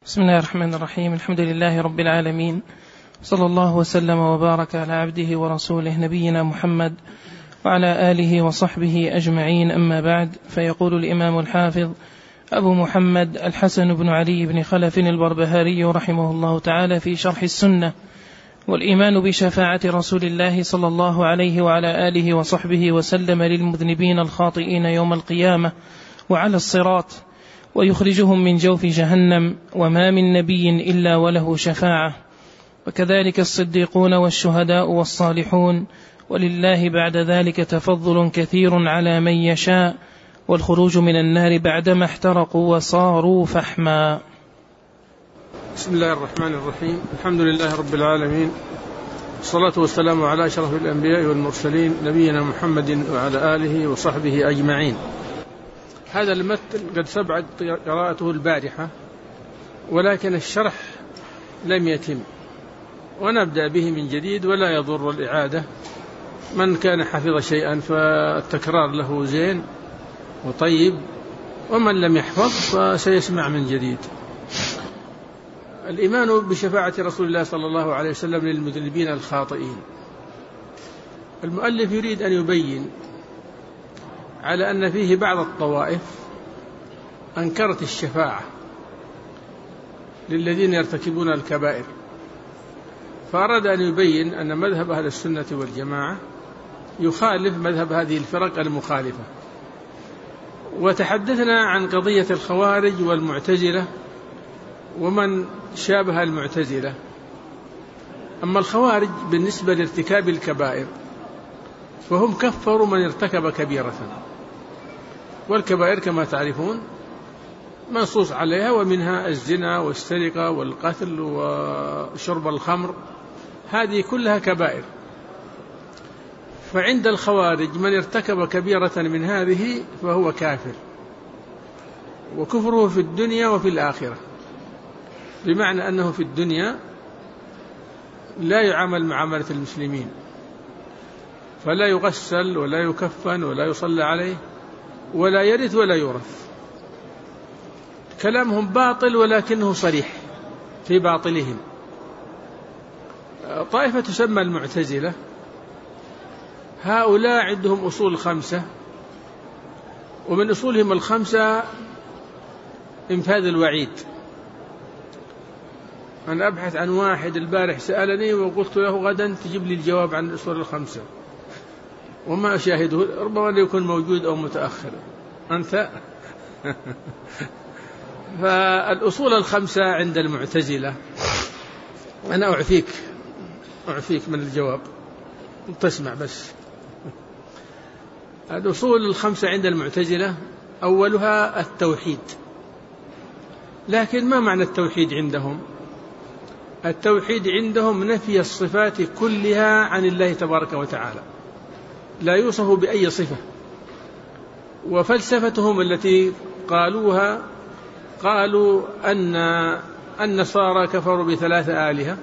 بسم الله الرحمن الرحيم. الحمد لله رب العالمين، صلى الله وسلم وبارك على عبده ورسوله نبينا محمد وعلى آله وصحبه أجمعين، أما بعد. فيقول الإمام الحافظ أبو محمد الحسن بن علي بن خلف البربهاري رحمه الله تعالى في شرح السنة: والإيمان بشفاعة رسول الله صلى الله عليه وعلى آله وصحبه وسلم للمذنبين الخاطئين يوم القيامة وعلى الصراط، ويخرجهم من جوف جهنم، وما من نبي إلا وله شفاعة، وكذلك الصديقون والشهداء والصالحون، ولله بعد ذلك تفضل كثير على من يشاء، والخروج من النار بعدما احترقوا وصاروا فحما. بسم الله الرحمن الرحيم. الحمد لله رب العالمين، والصلاة والسلام على أشرف الأنبياء والمرسلين نبينا محمد وعلى آله وصحبه أجمعين. هذا المتن قد سبقت قراءته البارحة، ولكن الشرح لم يتم، ونبدأ به من جديد ولا يضر الإعادة. من كان حفظ شيئا فالتكرار له زين وطيب، ومن لم يحفظ فسيسمع من جديد. الإيمان بشفاعة رسول الله صلى الله عليه وسلم للمذنبين الخاطئين. المؤلف يريد أن يبين على أن فيه بعض الطوائف أنكرت الشفاعة للذين يرتكبون الكبائر، فأراد أن يبين أن مذهب أهل السنة والجماعة يخالف مذهب هذه الفرق المخالفة. وتحدثنا عن قضية الخوارج والمعتزلة ومن شابه المعتزلة. أما الخوارج بالنسبة لارتكاب الكبائر فهم كفروا من ارتكب كبيرة، والكبائر كما تعرفون منصوص عليها، ومنها الزنا والسرقة والقتل وشرب الخمر، هذه كلها كبائر. فعند الخوارج من ارتكب كبيرة من هذه فهو كافر، وكفره في الدنيا وفي الآخرة، بمعنى أنه في الدنيا لا يعامل معاملة المسلمين، فلا يغسل ولا يكفن ولا يصلى عليه ولا يرث ولا يورث. كلامهم باطل ولكنه صريح في باطلهم. طائفة تسمى المعتزلة، هؤلاء عندهم أصول 5، ومن أصولهم 5 إنفاذ الوعيد. أنا أبحث عن واحد البارح سألني وقلت له غدا تجيب لي الجواب عن الأصول 5، وما أشاهده، ربما يكون موجود أو متأخر أنت. فالأصول 5 عند المعتزلة، أنا أعفيك من الجواب، تسمع بس. الأصول 5 عند المعتزلة أولها التوحيد. لكن ما معنى التوحيد عندهم؟ التوحيد عندهم نفي الصفات كلها عن الله تبارك وتعالى، لا يوصف بأي صفة. وفلسفتهم التي قالوها، قالوا أن النصارى كفروا ب3 آلهة.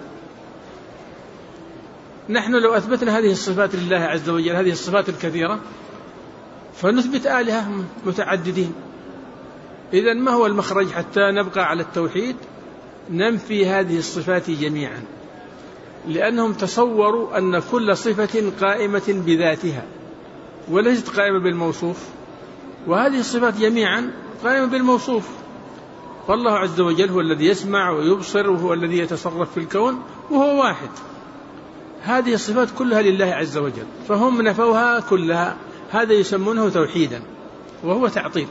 نحن لو أثبتنا هذه الصفات لله عز وجل، هذه الصفات الكثيرة، فنثبت آلهة متعددين. إذن ما هو المخرج حتى نبقى على التوحيد؟ ننفي هذه الصفات جميعا، لأنهم تصوروا أن كل صفة قائمة بذاتها وليست قائمة بالموصوف، وهذه الصفات جميعا قائمة بالموصوف. فالله عز وجل هو الذي يسمع ويبصر، وهو الذي يتصرف في الكون، وهو واحد. هذه الصفات كلها لله عز وجل، فهم نفوها كلها. هذا يسمونه توحيدا، وهو تعطيل.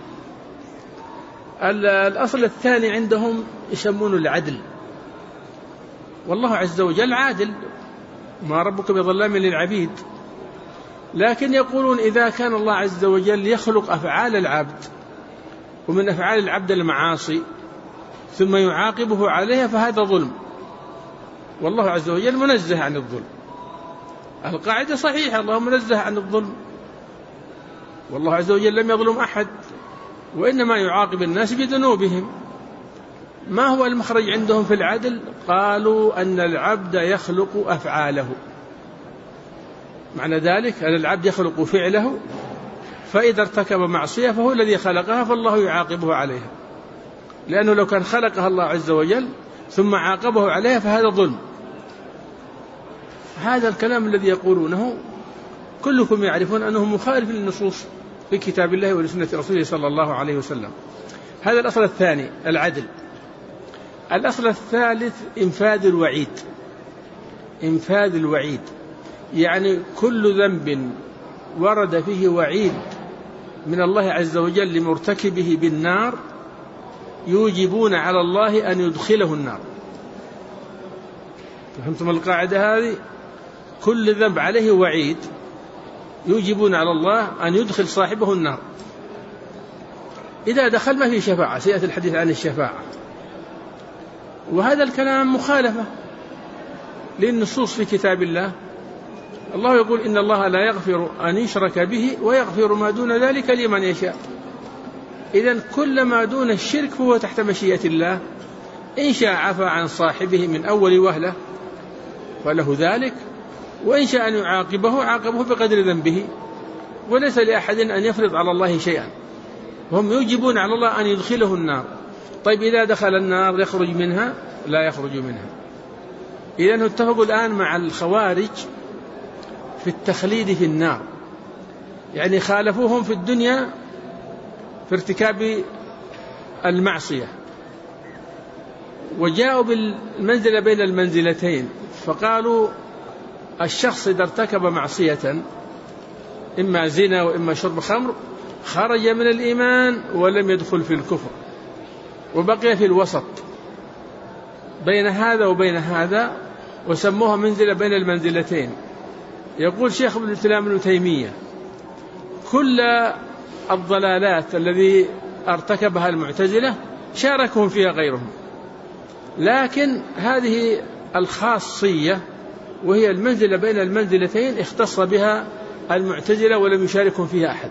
الأصل الثاني عندهم يسمونه العدل، والله عز وجل عادل، ما ربك بظلام للعبيد. لكن يقولون إذا كان الله عز وجل يخلق أفعال العبد، ومن أفعال العبد المعاصي، ثم يعاقبه عليها، فهذا ظلم، والله عز وجل منزه عن الظلم. القاعدة صحيحة، الله منزه عن الظلم، والله عز وجل لم يظلم أحد، وإنما يعاقب الناس بذنوبهم. ما هو المخرج عندهم في العدل؟ قالوا أن العبد يخلق أفعاله، معنى ذلك أن العبد يخلق فعله، فإذا ارتكب معصية فهو الذي خلقها، فالله يعاقبه عليها. لأنه لو كان خلقها الله عز وجل ثم عاقبه عليها فهذا ظلم. هذا الكلام الذي يقولونه كلكم يعرفون أنه مخالف للنصوص في كتاب الله ولسنة رسوله صلى الله عليه وسلم. هذا الأصل الثاني العدل. الأصل الثالث إنفاذ الوعيد. إنفاذ الوعيد يعني كل ذنب ورد فيه وعيد من الله عز وجل لمرتكبه بالنار يوجبون على الله أن يدخله النار. فهمتم القاعدة هذه؟ كل ذنب عليه وعيد يوجبون على الله أن يدخل صاحبه النار. إذا دخل ما في شفاعة، سيأتي الحديث عن الشفاعة. وهذا الكلام مخالفة للنصوص في كتاب الله. الله يقول إن الله لا يغفر أن يشرك به ويغفر ما دون ذلك لمن يشاء. إذن كل ما دون الشرك هو تحت مشيئة الله، إن شاء عفى عن صاحبه من أول وهلة فله ذلك، وإن شاء أن يعاقبه عاقبه بقدر ذنبه، وليس لأحد أن يفرض على الله شيئا. هم يوجبون على الله أن يدخله النار. طيب إذا دخل النار يخرج منها؟ لا يخرج منها. إذن اتفقوا الآن مع الخوارج في التخليد في النار، يعني خالفوهم في الدنيا في ارتكاب المعصية، وجاءوا بالمنزلة بين المنزلتين، فقالوا الشخص إذا ارتكب معصية إما زنا وإما شرب خمر خرج من الإيمان ولم يدخل في الكفر، وبقي في الوسط بين هذا وبين هذا، وسموها منزلة بين المنزلتين. يقول شيخ الإسلام ابن تيمية كل الضلالات الذي ارتكبها المعتزلة شاركهم فيها غيرهم، لكن هذه الخاصية وهي المنزلة بين المنزلتين اختص بها المعتزلة ولم يشاركهم فيها أحد،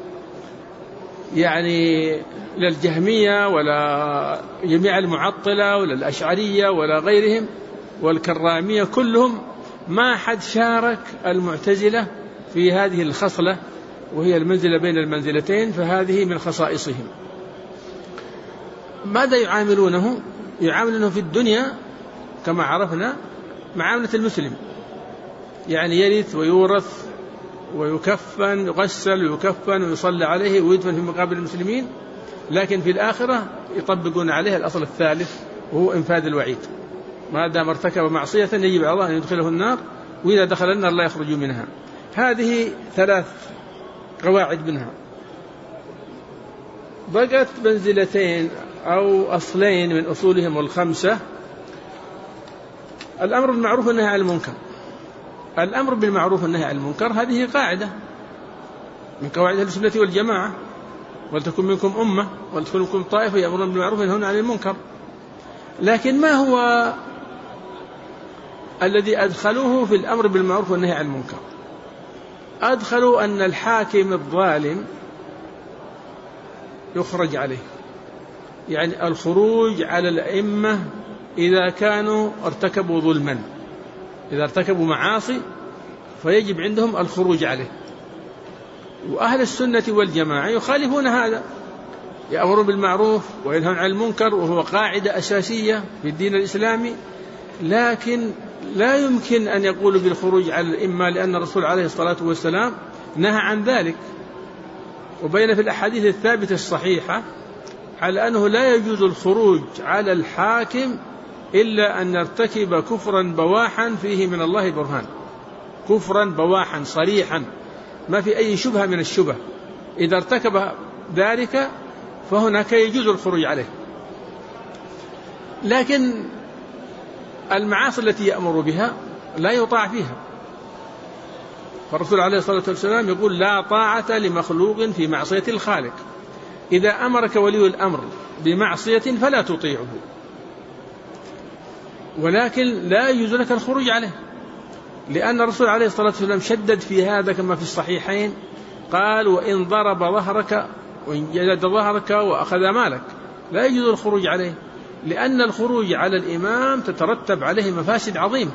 يعني لا الجهمية ولا جميع المعطلة ولا الأشعرية ولا غيرهم والكرامية، كلهم ما حد شارك المعتزلة في هذه الخصلة وهي المنزلة بين المنزلتين، فهذه من خصائصهم. ماذا يعاملونه؟ يعاملونه في الدنيا كما عرفنا معاملة المسلم، يعني يرث ويورث ويكفن، يغسل ويكفن ويصلى عليه ويدفن في مقابر المسلمين، لكن في الآخرة يطبقون عليه الأصل الثالث وهو إنفاذ الوعيد. ما دام ارتكب معصية يجب على الله أن يدخله النار، وإذا دخل النار لا يخرج منها. هذه 3 قواعد منها. بقت منزلتين أو أصلين من أصولهم 5: الأمر بالمعروف والنهي عن المنكر. الأمر بالمعروف والنهي عن المنكر هذه قاعدة من قواعد أهل السنة والجماعة: ولتكن منكم أمة ولتكن منكم طائفة يأمرون بالمعروف وينهون عن المنكر. لكن ما هو الذي أدخلوه في الأمر بالمعروف والنهي عن المنكر؟ أدخلوا أن الحاكم الظالم يخرج عليه، يعني الخروج على الأئمة إذا كانوا ارتكبوا ظلما، إذا ارتكبوا معاصي فيجب عندهم الخروج عليه. وأهل السنة والجماعة يخالفون هذا، يأمرون بالمعروف وينهون عن المنكر، وهو قاعدة أساسية في الدين الإسلامي، لكن لا يمكن أن يقولوا بالخروج على الأئمة لأن الرسول عليه الصلاة والسلام نهى عن ذلك، وبين في الأحاديث الثابتة الصحيحة على أنه لا يجوز الخروج على الحاكم إلا أن يرتكب كفرا بواحا فيه من الله برهان، كفرا بواحا صريحا ما في أي شبهة من الشبه. إذا ارتكب ذلك فهناك يجوز الخروج عليه. لكن المعاصي التي يأمر بها لا يطاع فيها، فالرسول عليه الصلاة والسلام يقول: لا طاعة لمخلوق في معصية الخالق. إذا أمرك ولي الأمر بمعصية فلا تطيعه، ولكن لا يجوز لك الخروج عليه، لأن الرسول عليه الصلاة والسلام شدد في هذا كما في الصحيحين، قال: وإن ضرب ظهرك وإن جلد ظهرك وأخذ مالك لا يجوز الخروج عليه، لأن الخروج على الإمام تترتب عليه مفاسد عظيمة،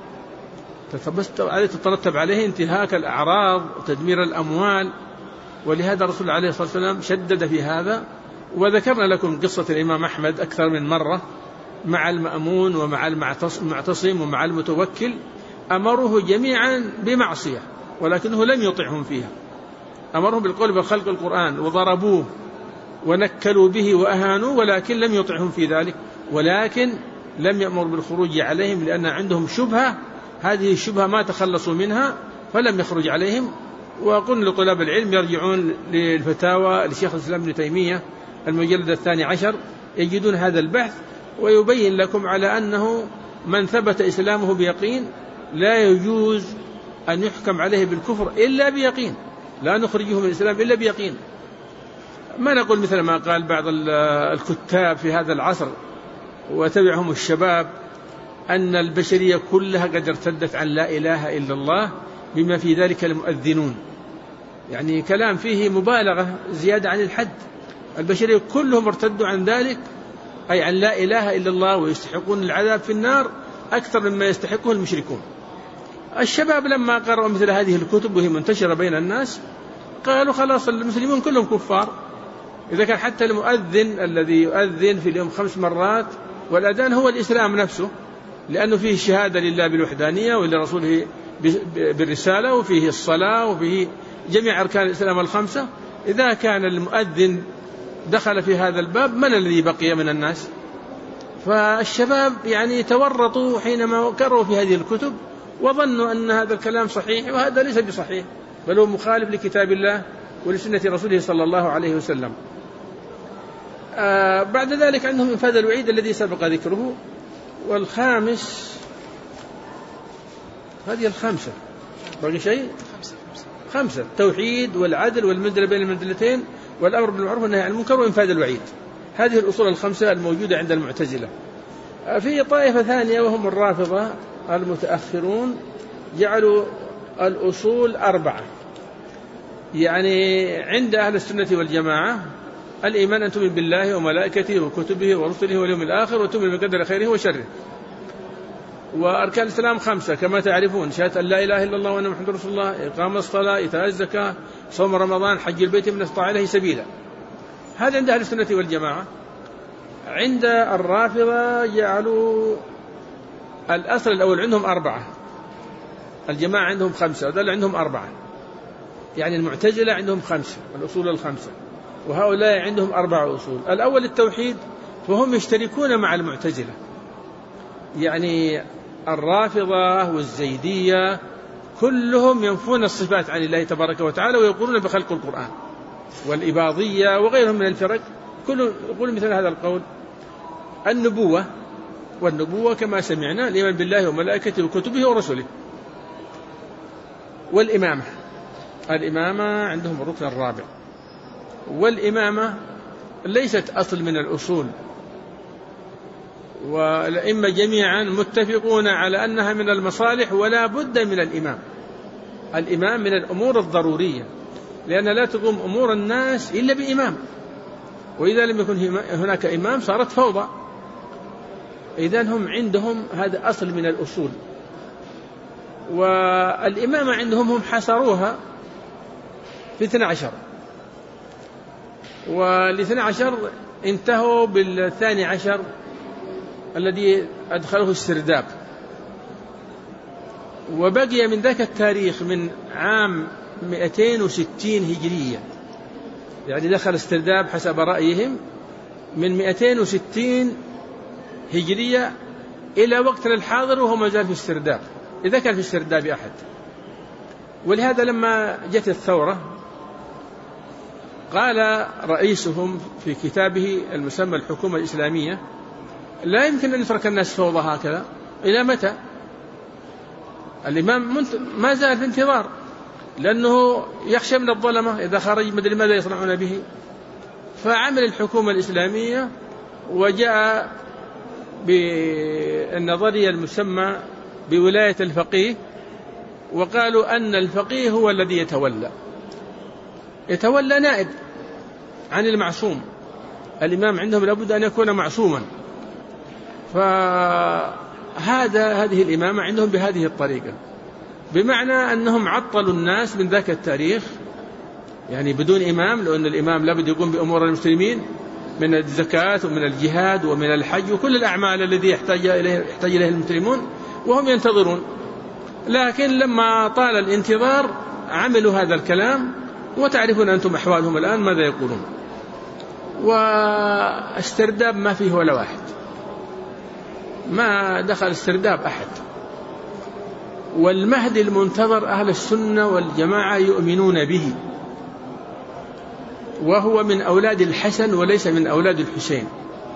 تترتب عليه انتهاك الأعراض وتدمير الأموال، ولهذا الرسول عليه الصلاة والسلام شدد في هذا وذكرنا لكم قصة الإمام أحمد أكثر من مرة مع المأمون ومع المعتصم ومع المتوكل، أمروه جميعا بمعصية ولكنه لم يطعهم فيها، أمرهم بالقول بخلق القرآن وضربوه ونكلوا به وأهانوه، ولكن لم يطعهم في ذلك، ولكن لم يأمر بالخروج عليهم لأن عندهم شبهة، هذه الشبهة ما تخلصوا منها فلم يخرج عليهم. وقلنا لطلاب العلم يرجعون للفتاوى لشيخ الإسلام ابن تيمية المجلد 12 يجدون هذا البحث، ويبين لكم على أنه من ثبت إسلامه بيقين لا يجوز أن يحكم عليه بالكفر إلا بيقين، لا نخرجه من الإسلام إلا بيقين. ما نقول مثل ما قال بعض الكتاب في هذا العصر وتبعهم الشباب أن البشرية كلها قد ارتدت عن لا إله إلا الله بما في ذلك المؤذنون، يعني كلام فيه مبالغة زيادة عن الحد. البشرية كلهم ارتدوا عن ذلك، أي عن لا إله إلا الله، ويستحقون العذاب في النار أكثر مما يستحقه المشركون. الشباب لما قرأوا مثل هذه الكتب وهي منتشرة بين الناس قالوا خلاص المسلمون كلهم كفار، إذا كان حتى المؤذن الذي يؤذن في اليوم 5 مرات والأذان هو الإسلام نفسه، لأنه فيه الشهادة لله بالوحدانية ولرسوله بالرسالة، وفيه الصلاة، وفيه جميع أركان الإسلام ال5. إذا كان المؤذن دخل في هذا الباب من الذي بقي من الناس؟ فالشباب يعني تورطوا حينما قرأوا في هذه الكتب وظنوا أن هذا الكلام صحيح، وهذا ليس بصحيح، بل هو مخالف لكتاب الله ولسنة رسوله صلى الله عليه وسلم. بعد ذلك عندهم إنفاذ الوعيد الذي سبق ذكره. والخامس، هذه الخامسة، باقي شيء؟ 5: التوحيد والعدل والمنزلة بين المنزلتين والأمر بالمعروف والنهي عن المنكر وإنفاذ الوعيد. هذه الأصول ال5 الموجودة عند المعتزلة. في طائفة ثانية وهم الرافضة المتأخرون جعلوا الأصول 4، يعني عند أهل السنة والجماعة الإيمان أن تؤمن بالله وملائكته وكتبه ورسله واليوم الآخر وتؤمن بالقدر خيره وشره. وأركان الإسلام 5 كما تعرفون: شهادة أن لا إله إلا الله وأن محمد رسول الله، إقام الصلاة، إيتاء الزكاة، صوم رمضان، حج البيت من استطاع إليه سبيلا. هذا عند أهل السنة والجماعة. عند الرافضة جعلوا الأصل الأول عندهم 4، الجماعة عندهم 5 وذل عندهم 4، يعني المعتزلة عندهم 5 الأصول ال5، وهؤلاء عندهم 4 أصول. الأول التوحيد، فهم يشتركون مع المعتزلة، يعني الرافضة والزيدية كلهم ينفون الصفات عن الله تبارك وتعالى ويقولون بخلق القرآن، والإباضية وغيرهم من الفرق كلهم يقولون مثل هذا القول. النبوة، والنبوة كما سمعنا الإيمان بالله وملائكته وكتبه ورسله. والإمامة، الإمامة عندهم الركن الرابع. والإمامة ليست أصل من الأصول، والأئمة جميعا متفقون على أنها من المصالح ولا بد من الإمام. الإمام من الأمور الضرورية، لأن لا تقوم أمور الناس إلا بإمام، وإذا لم يكن هناك إمام صارت فوضى. إذن هم عندهم هذا أصل من الأصول. والإمامة عندهم هم حصروها في 12، وال12 انتهوا بال12 الذي أدخله السرداب، وبقي من ذاك التاريخ من عام 260 هجرية، يعني دخل السرداب حسب رأيهم من 260 هجرية إلى وقتنا الحاضر وهو ما زال في السرداب، إذا كان في السرداب أحد. ولهذا لما جت الثورة قال رئيسهم في كتابه المسمى الحكومة الإسلامية: لا يمكن أن يترك الناس فوضى هكذا، إلى متى؟ الإمام ما زال في انتظار، لأنه يخشى من الظلمة إذا خرج مدري ماذا يصنعون به. فعمل الحكومة الإسلامية وجاء بالنظرية المسمى بولاية الفقيه، وقالوا أن الفقيه هو الذي يتولى نائب عن المعصوم. الإمام عندهم لابد أن يكون معصوما، فهذه الإمامة عندهم بهذه الطريقة، بمعنى أنهم عطلوا الناس من ذاك التاريخ، يعني بدون إمام، لأن الإمام لابد يقوم بأمور المسلمين، من الزكاة ومن الجهاد ومن الحج وكل الأعمال الذي يحتاج إليه المسلمون وهم ينتظرون. لكن لما طال الانتظار عملوا هذا الكلام، وتعرفون أنتم أحوالهم الآن ماذا يقولون. واسترداب ما فيه ولا واحد، ما دخل استرداب أحد. والمهدي المنتظر أهل السنة والجماعة يؤمنون به، وهو من أولاد الحسن وليس من أولاد الحسين،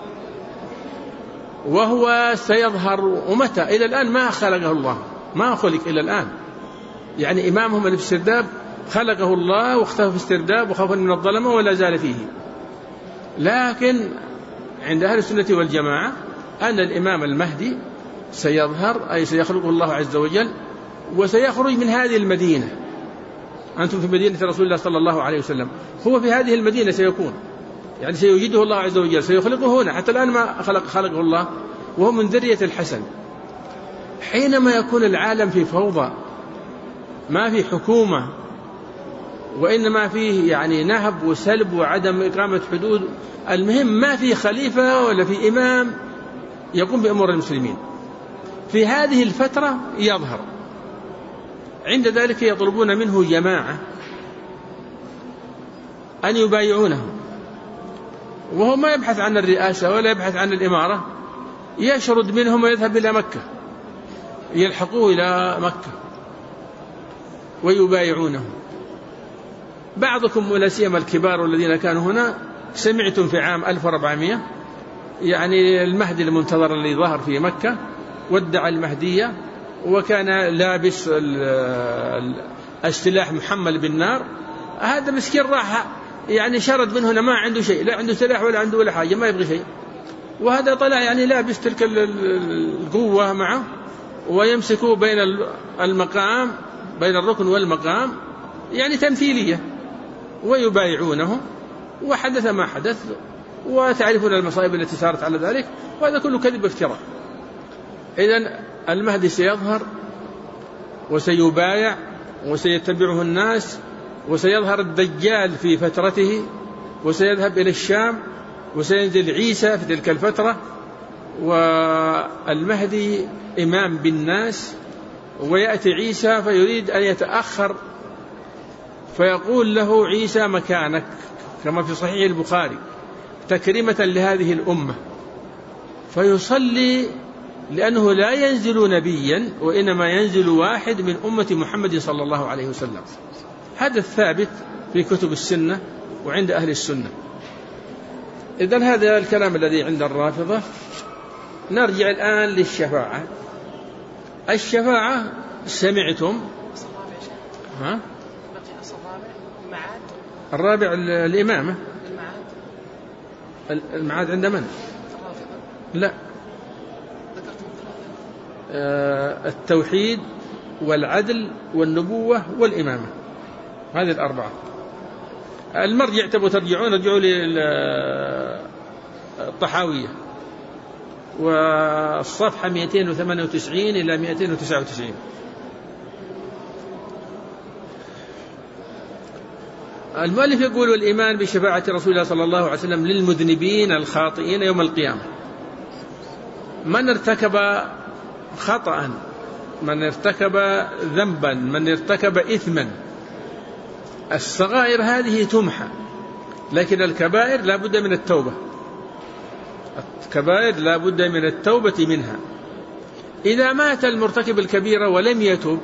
وهو سيظهر. ومتى؟ إلى الآن ما خلقه الله، ما خلق إلى الآن. يعني إمامهم الاسترداب خلقه الله واختفى في استرداب وخوفا من الظلمة ولا زال فيه. لكن عند أهل السنة والجماعة أن الإمام المهدي سيظهر، أي سيخلقه الله عز وجل، وسيخرج من هذه المدينة. أنتم في مدينة رسول الله صلى الله عليه وسلم، هو في هذه المدينة سيكون، يعني سيوجده الله عز وجل، سيخلقه هنا. حتى الآن ما خلقه الله، وهو من ذرية الحسن. حينما يكون العالم في فوضى، ما في حكومة، وإنما فيه يعني نهب وسلب وعدم إقامة حدود، المهم ما في خليفة ولا في إمام يقوم بأمور المسلمين، في هذه الفترة يظهر. عند ذلك يطلبون منه جماعة أن يبايعونه، وهو ما يبحث عن الرئاسة ولا يبحث عن الإمارة، يشرد منهم ويذهب إلى مكة، يلحقوه إلى مكة ويبايعونه. بعضكم ولا سيما الكبار الذين كانوا هنا سمعتم في عام 1400 يعني المهدي المنتظر اللي ظهر في مكة وادعى المهدية، وكان لابس السلاح محمل بالنار. هذا مسكين راح يعني شرد من هنا، ما عنده شيء، لا عنده سلاح ولا عنده ولا حاجة، ما يبغي شيء. وهذا طلع يعني لابس تلك القوة معه، ويمسكوا بين المقام، بين الركن والمقام، يعني تمثيلية، ويبايعونه. وحدث ما حدث، وتعرفون المصائب التي صارت على ذلك، وهذا كله كذب افتراء. إذن المهدي سيظهر وسيبايع وسيتبعه الناس، وسيظهر الدجال في فترته، وسيذهب إلى الشام، وسينزل عيسى في تلك الفترة. والمهدي إمام بالناس، ويأتي عيسى فيريد أن يتأخر، فيقول له عيسى مكانك، كما في صحيح البخاري، تكريمة لهذه الأمة. فيصلي، لأنه لا ينزل نبيا، وإنما ينزل واحد من أمة محمد صلى الله عليه وسلم. هذا الثابت في كتب السنة وعند أهل السنة. إذن هذا الكلام الذي عند الرافضة. نرجع الآن للشفاعة. الشفاعة سمعتم الرابع الإمامة. المعاد عند من؟ لا، التوحيد والعدل والنبوة والإمامة، هذه الأربعة. المرجع تبغوا ترجعون، رجعوا للطحاوية، والصفحة 298 إلى 299. المؤلف يقول: والإيمان بشفاعة رسول الله صلى الله عليه وسلم للمذنبين الخاطئين يوم القيامة. من ارتكب خطأ، من ارتكب ذنبا، من ارتكب إثما، الصغائر هذه تمحى، لكن الكبائر لا بد من التوبة. الكبائر لا بد من التوبة منها. إذا مات المرتكب الكبيرة ولم يتب،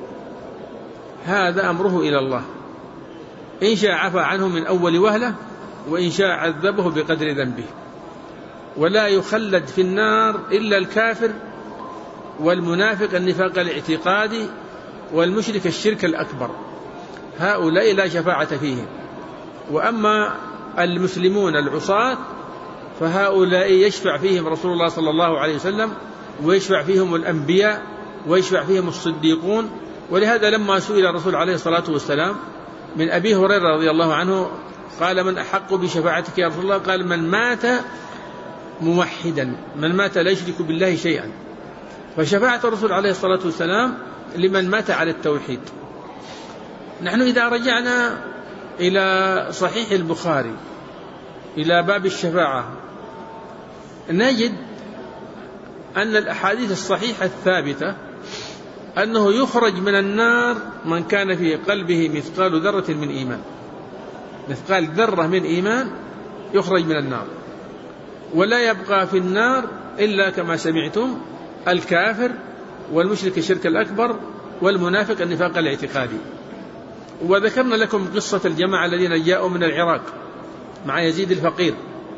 هذا أمره إلى الله، إن شاء عفى عنه من أول وهلة، وإن شاء عذبه بقدر ذنبه. ولا يخلد في النار إلا الكافر والمنافق النفاق الاعتقادي والمشرك الشرك الأكبر، هؤلاء لا شفاعة فيهم. وأما المسلمون العصاة فهؤلاء يشفع فيهم رسول الله صلى الله عليه وسلم، ويشفع فيهم الأنبياء، ويشفع فيهم الصديقون. ولهذا لما سئل الرسول عليه الصلاة والسلام من أبي هريرة رضي الله عنه قال: من أحق بشفاعتك يا رسول الله؟ قال: من مات موحدا، من مات لا يشرك بالله شيئا. فشفاعة الرسول عليه الصلاة والسلام لمن مات على التوحيد. نحن إذا رجعنا إلى صحيح البخاري إلى باب الشفاعة نجد أن الأحاديث الصحيحة الثابتة أنه يخرج من النار من كان في قلبه مثقال ذرة من إيمان، مثقال ذرة من إيمان يخرج من النار، ولا يبقى في النار إلا كما سمعتم الكافر والمشرك الشرك الأكبر والمنافق النفاق الاعتقادي. وذكرنا لكم قصة الجماعة الذين جاءوا من العراق مع يزيد الفقير،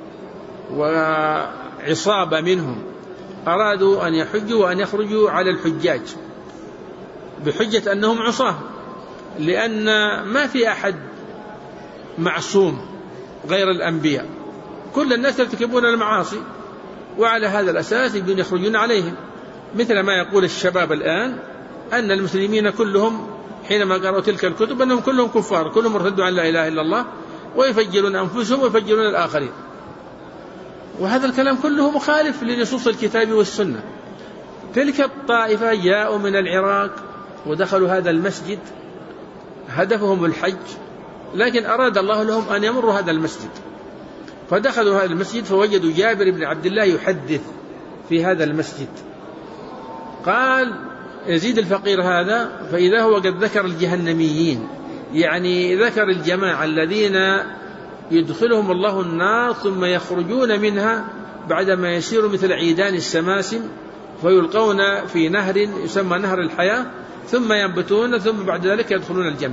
وعصابة منهم أرادوا أن يحجوا وأن يخرجوا على الحجاج بحجة أنهم عصاة، لأن ما في أحد معصوم غير الأنبياء، كل الناس يرتكبون المعاصي، وعلى هذا الأساس يبدون يخرجون عليهم، مثل ما يقول الشباب الآن أن المسلمين كلهم حينما قرأوا تلك الكتب أنهم كلهم كفار، كلهم ارتدوا عن لا إله إلا الله ويفجرون أنفسهم ويفجرون الآخرين، وهذا الكلام كله مخالف لنصوص الكتاب والسنة. تلك الطائفة جاءوا من العراق ودخلوا هذا المسجد، هدفهم الحج، لكن أراد الله لهم أن يمروا هذا المسجد، فدخلوا هذا المسجد فوجدوا جابر بن عبد الله يحدث في هذا المسجد. قال يزيد الفقير هذا فإذا هو قد ذكر الجهنميين، يعني ذكر الجماعة الذين يدخلهم الله النار ثم يخرجون منها بعدما يسيروا مثل عيدان السماسم فيلقون في نهر يسمى نهر الحياة ثم ينبتون ثم بعد ذلك يدخلون الجنة.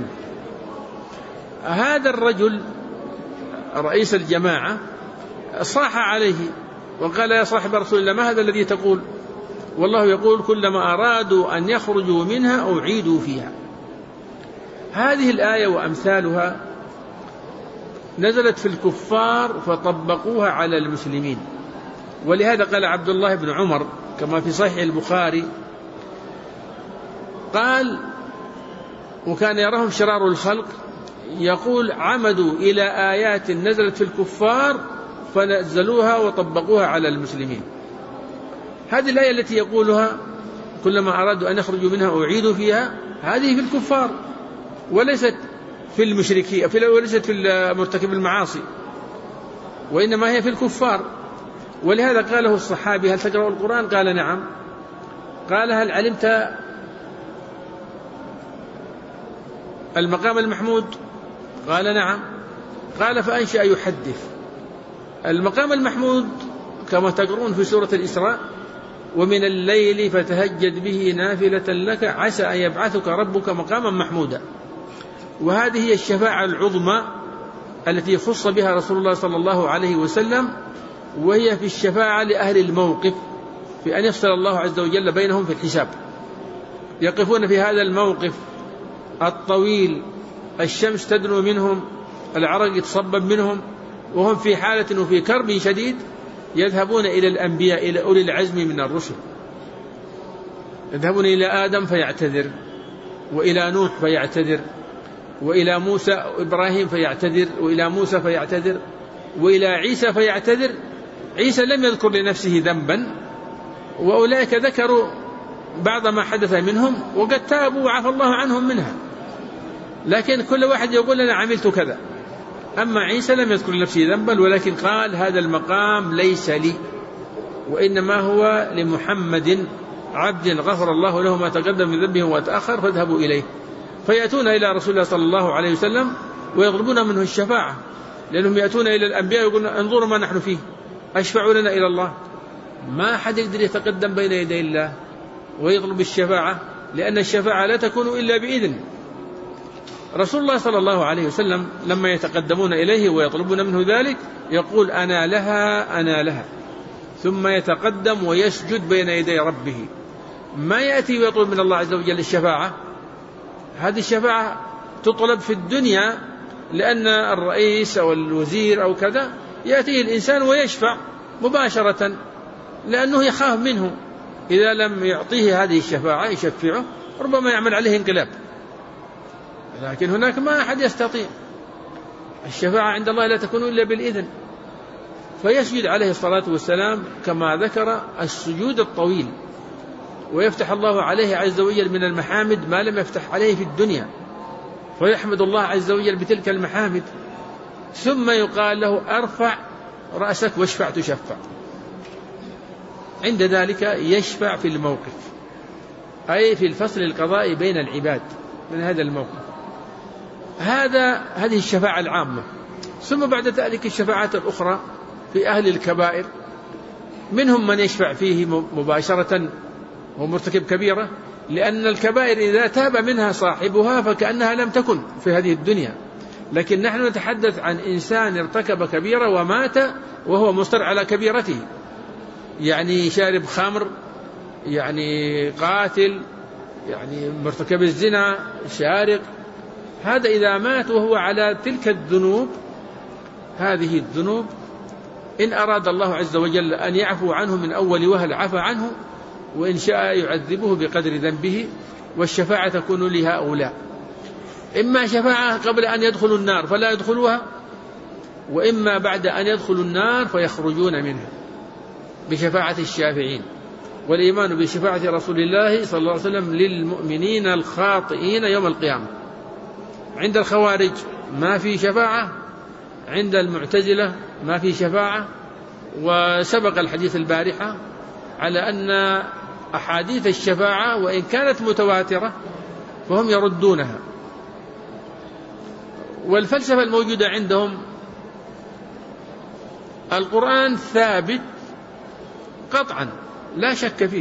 هذا الرجل رئيس الجماعة صاح عليه وقال يا صاحب رسول الله ما هذا الذي تقول؟ والله يقول كلما أرادوا أن يخرجوا منها أعيدوا فيها. هذه الآية وأمثالها نزلت في الكفار فطبقوها على المسلمين، ولهذا قال عبد الله بن عمر كما في صحيح البخاري قال وكان يراهم شرار الخلق، يقول عمدوا إلى آيات نزلت في الكفار فنزلوها وطبقوها على المسلمين. هذه الآية التي يقولها كلما أرادوا أن يخرجوا منها أعيدوا فيها، هذه في الكفار وليست في المشركين وليست في مرتكب المعاصي، وإنما هي في الكفار. ولهذا قاله الصحابي هل تقرأ القرآن؟ قال نعم. قال هل علمت المقام المحمود؟ قال نعم. قال فأنشأ يحدث. المقام المحمود كما تقرؤون في سورة الإسراء ومن الليل فتهجد به نافلة لك عسى أن يبعثك ربك مقاما محمودا. وهذه هي الشفاعة العظمى التي خص بها رسول الله صلى الله عليه وسلم، وهي في الشفاعة لأهل الموقف في أن يفصل الله عز وجل بينهم في الحساب. يقفون في هذا الموقف الطويل، الشمس تدنو منهم، العرق يتصبب منهم، وهم في حالة وفي كرب شديد، يذهبون إلى الأنبياء إلى أولي العزم من الرسل، يذهبون إلى آدم فيعتذر، وإلى نوح فيعتذر، وإلى موسى وإبراهيم فيعتذر، وإلى موسى فيعتذر، وإلى عيسى فيعتذر. عيسى لم يذكر لنفسه ذنبا، وأولئك ذكروا بعض ما حدث منهم وقد تابوا وعفى الله عنهم منها، لكن كل واحد يقول أنا عملت كذا. أما عيسى لم يذكر لنفسه ذنبا، ولكن قال هذا المقام ليس لي وإنما هو لمحمد عبد غفر الله له ما تقدم من ذنبه وتأخر فاذهبوا إليه. فيأتون إلى رسول الله صلى الله عليه وسلم ويطلبون منه الشفاعة، لأنهم يأتون إلى الأنبياء ويقولون انظروا ما نحن فيه، أشفعوا لنا إلى الله. ما حد يقدر يتقدم بين يدي الله ويطلب الشفاعة، لأن الشفاعة لا تكون إلا بإذن. رسول الله صلى الله عليه وسلم لما يتقدمون إليه ويطلبون منه ذلك يقول أنا لها أنا لها، ثم يتقدم ويسجد بين يدي ربه. ما يأتي ويطلب من الله عز وجل الشفاعة، هذه الشفاعة تطلب في الدنيا، لأن الرئيس أو الوزير أو كذا يأتيه الإنسان ويشفع مباشرة، لأنه يخاف منه إذا لم يعطيه هذه الشفاعة يشفعه ربما يعمل عليه انقلاب. لكن هناك ما أحد يستطيع، الشفاعة عند الله لا تكون إلا بالإذن. فيسجد عليه الصلاة والسلام كما ذكر السجود الطويل، ويفتح الله عليه عز وجل من المحامد ما لم يفتح عليه في الدنيا، فيحمد الله عز وجل بتلك المحامد، ثم يقال له أرفع رأسك واشفع تشفع. عند ذلك يشفع في الموقف، أي في الفصل القضائي بين العباد من هذا الموقف. هذه الشفاعة العامة. ثم بعد ذلك الشفاعات الأخرى في أهل الكبائر، منهم من يشفع فيه مباشرة ومرتكب كبيرة، لأن الكبائر إذا تاب منها صاحبها فكأنها لم تكن في هذه الدنيا. لكن نحن نتحدث عن إنسان ارتكب كبيرة ومات وهو مصر على كبيرته، يعني شارب خمر، يعني قاتل، يعني مرتكب الزنا، شارق. هذا إذا مات وهو على تلك الذنوب، هذه الذنوب إن أراد الله عز وجل أن يعفو عنه من أول وهل عفى عنه، وإن شاء يعذبه بقدر ذنبه. والشفاعة تكون لهؤلاء، إما شفاعة قبل أن يدخلوا النار فلا يدخلوها، وإما بعد أن يدخلوا النار فيخرجون منها بشفاعة الشافعين. والإيمان بشفاعة رسول الله صلى الله عليه وسلم للمؤمنين الخاطئين يوم القيامة. عند الخوارج ما في شفاعة، عند المعتزلة ما في شفاعة. وسبق الحديث البارحة على أن أحاديث الشفاعة وإن كانت متواترة فهم يردونها. والفلسفة الموجودة عندهم، القرآن ثابت قطعا لا شك فيه،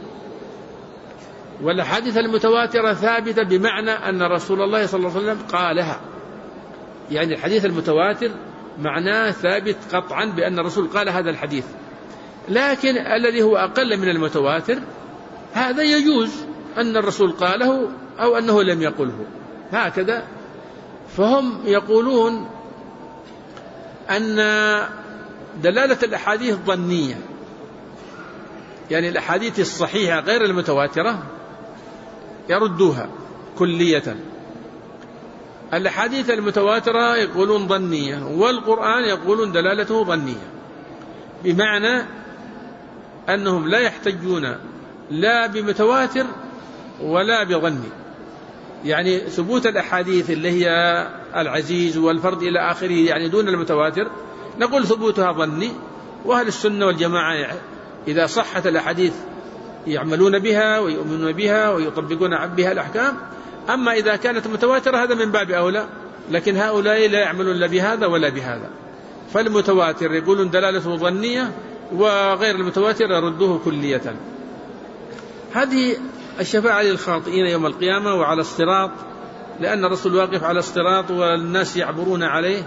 والأحاديث المتواترة ثابتة بمعنى أن رسول الله صلى الله عليه وسلم قالها. يعني الحديث المتواتر معناه ثابت قطعا بأن الرسول قال هذا الحديث. لكن الذي هو أقل من المتواتر هذا يجوز أن الرسول قاله أو أنه لم يقله، هكذا. فهم يقولون أن دلالة الأحاديث ظنية، يعني الأحاديث الصحيحة غير المتواترة يردوها كلية. الأحاديث المتواترة يقولون ظنية، والقرآن يقولون دلالته ظنية، بمعنى أنهم لا يحتجون لا بمتواتر ولا بظني. يعني ثبوت الأحاديث اللي هي العزيز والفرد إلى آخره يعني دون المتواتر نقول ثبوتها ظني. وأهل السنة والجماعة إذا صحت الأحاديث يعملون بها ويؤمنون بها ويطبقون بها الأحكام. أما إذا كانت متواترة هذا من باب أولى، لكن هؤلاء لا يعملون لا بهذا ولا بهذا. فالمتواتر يقولون دلالته ظنية، وغير المتواتر يردوه كلية. هذه الشفاعة للخاطئين يوم القيامة وعلى الصراط، لأن الرسول واقف على الصراط والناس يعبرون عليه،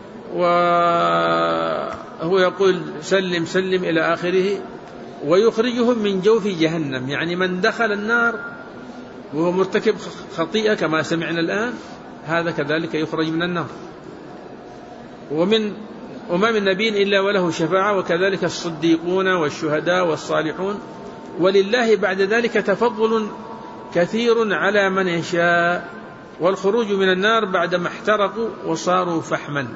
وهو يقول سلم سلم إلى آخره، ويخرجهم من جوف جهنم. يعني من دخل النار وهو مرتكب خطيئة كما سمعنا الآن، هذا كذلك يخرج من النار. وما من نبي إلا وله شفاعة، وكذلك الصديقون والشهداء والصالحون، ولله بعد ذلك تفضل كثير على من يشاء، والخروج من النار بعدما احترقوا وصاروا فحما.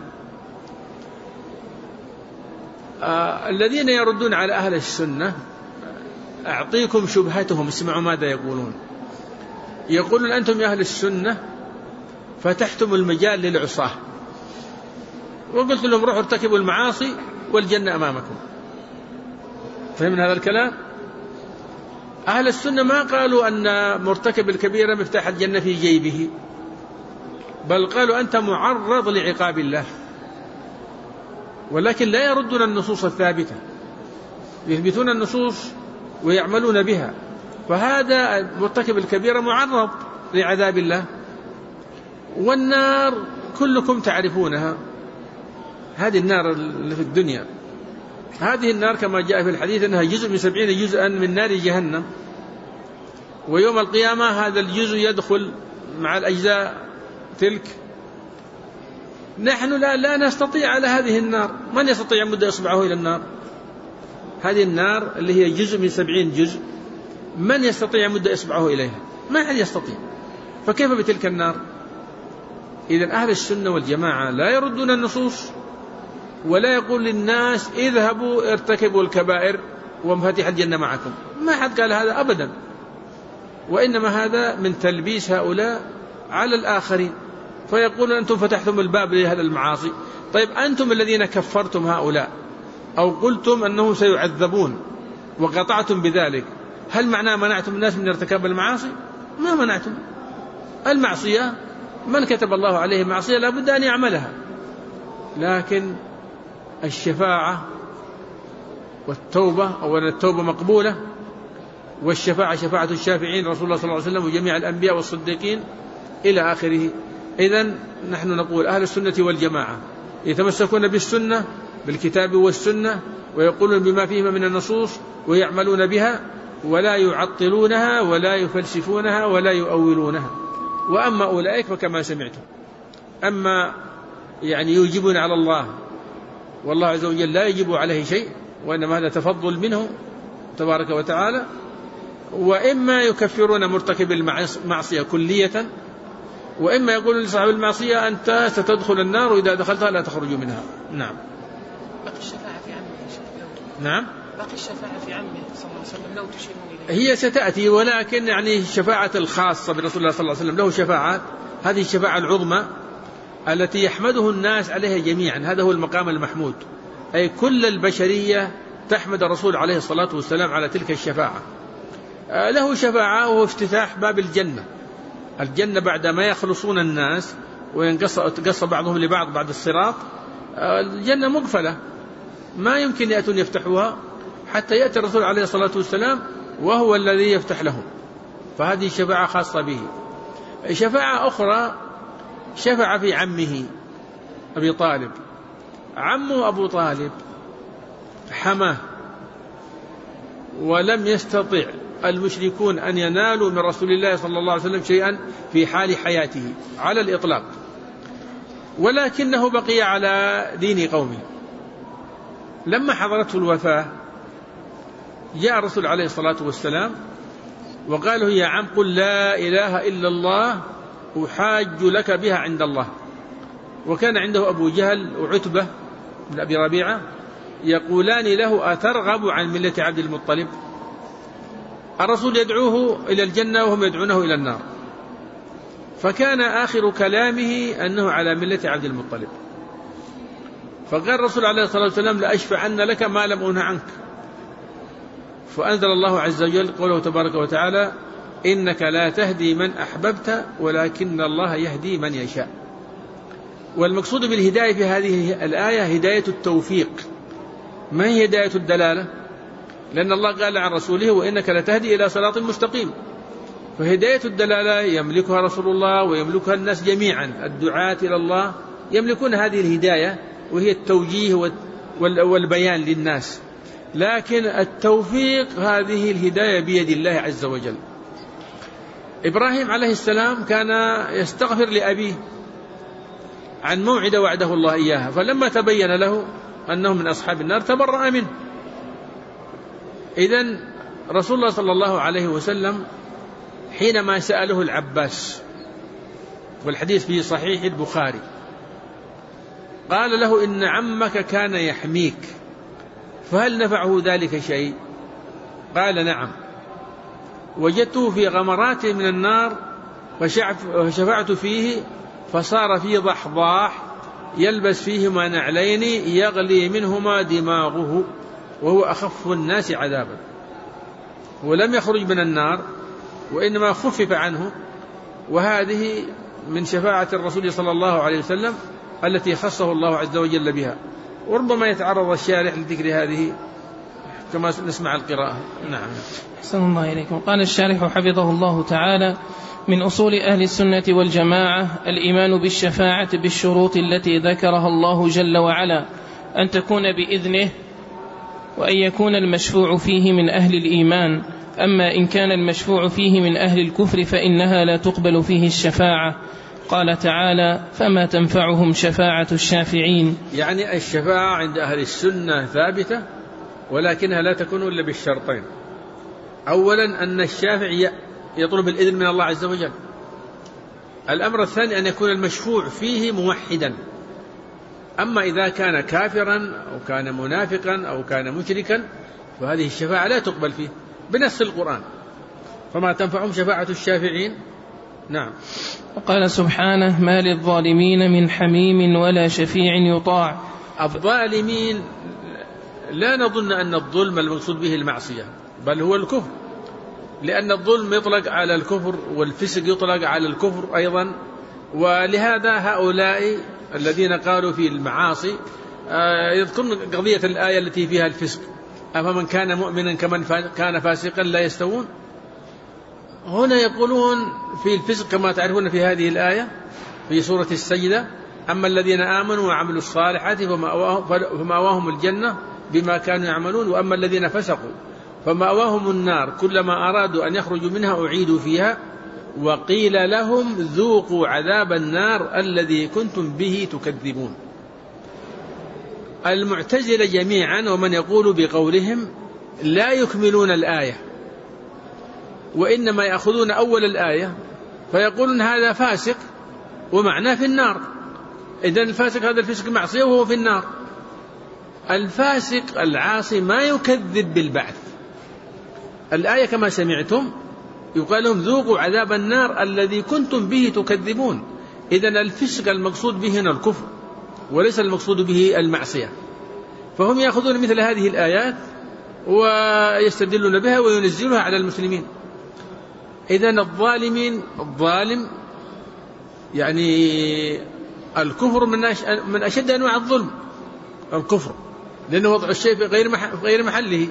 الذين يردون على أهل السنة أعطيكم شبهتهم، اسمعوا ماذا يقولون. يقولون أنتم يا أهل السنة فتحتم المجال للعصاة، وقلت لهم روحوا ارتكبوا المعاصي والجنة أمامكم. فهمنا هذا الكلام؟ أهل السنة ما قالوا أن مرتكب الكبيرة مفتاح الجنة في جيبه، بل قالوا أنت معرض لعقاب الله. ولكن لا يردون النصوص الثابتة، يثبتون النصوص ويعملون بها. فهذا مرتكب الكبيرة معرض لعذاب الله. والنار كلكم تعرفونها، هذه النار اللي في الدنيا، هذه النار كما جاء في الحديث أنها جزء من 70 جزءا من نار جهنم، ويوم القيامة هذا الجزء يدخل مع الأجزاء تلك. نحن لا نستطيع على هذه النار. من يستطيع مد إصبعه إلى النار؟ هذه النار اللي هي جزء من 70 جزء، من يستطيع مد إصبعه إليها؟ ما أحد يستطيع. فكيف بتلك النار؟ إذن أهل السنة والجماعة لا يردون النصوص، ولا يقول للناس اذهبوا ارتكبوا الكبائر ومفاتيح الجنة معكم. ما حد قال هذا أبدا، وإنما هذا من تلبيس هؤلاء على الآخرين، فيقولون أنتم فتحتم الباب لهذا المعاصي. طيب أنتم الذين كفرتم هؤلاء أو قلتم أنهم سيعذبون وقطعتم بذلك، هل معناه منعتم الناس من ارتكاب المعاصي؟ ما منعتم. المعصية من كتب الله عليه معصية لا بد أن يعملها، لكن الشفاعة والتوبة، أولا التوبة مقبولة، والشفاعة شفاعة الشافعين رسول الله صلى الله عليه وسلم وجميع الأنبياء والصديقين إلى آخره. إذن نحن نقول أهل السنة والجماعة يتمسكون بالسنة، بالكتاب والسنة، ويقولون بما فيهما من النصوص ويعملون بها، ولا يعطلونها ولا يفلسفونها ولا يؤولونها. وأما أولئك فكما سمعتم، أما يعني يوجبون على الله والله عز وجل لا يجب عليه شيء، وإنما هذا تفضل منه تبارك وتعالى، وإما يكفرون مرتكب المعصية كلية، وإما يقولون لصاحب المعصية أنت ستدخل النار وإذا دخلتها لا تخرج منها. نعم. باقي الشفاعة في عمه. نعم. باقي الشفاعة في عمه صلى الله عليه وسلم لو تشيرون إليه. هي ستأتي، ولكن يعني الشفاعة الخاصة برسول الله صلى الله عليه وسلم له شفاعات، هذه الشفاعة العظمى التي يحمده الناس عليها جميعا، هذا هو المقام المحمود، أي كل البشرية تحمد الرسول عليه الصلاة والسلام على تلك الشفاعة. له شفاعة وهو افتتاح باب الجنة. الجنة بعد ما يخلصون الناس وينقص بعضهم لبعض بعد الصراط، الجنة مقفلة ما يمكن يأتون يفتحوها حتى يأتي الرسول عليه الصلاة والسلام وهو الذي يفتح لهم، فهذه شفاعة خاصة به. شفاعة أخرى شفع في عمه أبي طالب. عمه أبو طالب حماه، ولم يستطع المشركون أن ينالوا من رسول الله صلى الله عليه وسلم شيئا في حال حياته على الإطلاق، ولكنه بقي على دين قومه. لما حضرته الوفاة جاء الرسول عليه الصلاة والسلام وقال له: يا عم قل لا إله إلا الله أحاج لك بها عند الله. وكان عنده أبو جهل وعتبة بن أبي ربيعة يقولان له: أترغب عن ملة عبد المطلب؟ الرسول يدعوه إلى الجنة وهم يدعونه إلى النار، فكان آخر كلامه أنه على ملة عبد المطلب. فقال الرسول عليه الصلاة والسلام: لأشفعن لك ما لم أنه عنك. فأنزل الله عز وجل قوله تبارك وتعالى: إنك لا تهدي من أحببت ولكن الله يهدي من يشاء. والمقصود بالهداية في هذه الآية هداية التوفيق، ما هي هداية الدلالة، لأن الله قال عن رسوله: وإنك لتهدي إلى صراط مستقيم. فهداية الدلالة يملكها رسول الله ويملكها الناس جميعا، الدعاة إلى الله يملكون هذه الهداية، وهي التوجيه والبيان للناس. لكن التوفيق هذه الهداية بيد الله عز وجل. إبراهيم عليه السلام كان يستغفر لأبيه عن موعدة وعده الله إياها، فلما تبين له أنه من أصحاب النار تبرأ منه. إذن رسول الله صلى الله عليه وسلم حينما سأله العباس، والحديث في صحيح البخاري، قال له: إن عمك كان يحميك، فهل نفعه ذلك شيء؟ قال: نعم، وجدته في غمرات من النار فشفعت فيه فصار في ضحضاح يلبس فيهما نعلين يغلي منهما دماغه وهو أخف الناس عذابا، ولم يخرج من النار وإنما خفف عنه. وهذه من شفاعة الرسول صلى الله عليه وسلم التي خصه الله عز وجل بها. وربما يتعرض الشارح لذكر هذه كما نسمع القراءة. نعم. أحسن الله إليكم. قال الشارح حفظه الله تعالى: من أصول أهل السنة والجماعة الإيمان بالشفاعة بالشروط التي ذكرها الله جل وعلا، أن تكون بإذنه، وأن يكون المشفوع فيه من أهل الإيمان. أما إن كان المشفوع فيه من أهل الكفر فإنها لا تقبل فيه الشفاعة. قال تعالى: فما تنفعهم شفاعة الشافعين. يعني الشفاعة عند أهل السنة ثابتة، ولكنها لا تكون إلا بالشرطين: أولا أن الشافع يطلب الإذن من الله عز وجل، الأمر الثاني أن يكون المشفوع فيه موحدا. أما إذا كان كافرا أو كان منافقا أو كان مشركا فهذه الشفاعة لا تقبل فيه بنص القرآن. فما تنفعهم شفاعة الشافعين. نعم. وقال سبحانه: ما للظالمين من حميم ولا شفيع يطاع. الظالمين لا نظن أن الظلم المقصود به المعصية، بل هو الكفر، لأن الظلم يطلق على الكفر والفسق يطلق على الكفر أيضا. ولهذا هؤلاء الذين قالوا في المعاصي يذكرون قضية الآية التي فيها الفسق: أفمن كان مؤمنا كمن كان فاسقا لا يستوون. هنا يقولون في الفسق كما تعرفون في هذه الآية في سورة السجدة: أما الذين آمنوا وعملوا الصالحات فمأواهم الجنة بما كانوا يعملون، وأما الذين فسقوا فمأواهم النار كلما أرادوا أن يخرجوا منها أعيدوا فيها وقيل لهم ذوقوا عذاب النار الذي كنتم به تكذبون. المعتزلة جميعا ومن يقول بقولهم لا يكملون الآية، وإنما يأخذون أول الآية فيقولون هذا فاسق ومعناه في النار، إذن الفاسق هذا الفسق معصية وهو في النار. الفاسق العاصي ما يكذب بالبعث. الآية كما سمعتم يقال لهم ذوقوا عذاب النار الذي كنتم به تكذبون. إذن الفسق المقصود به هنا الكفر وليس المقصود به المعصية. فهم يأخذون مثل هذه الآيات ويستدلون بها وينزلها على المسلمين. إذن الظالم يعني الكفر من أشد أنواع الظلم الكفر، لأنه وضع الشيء في غير محله.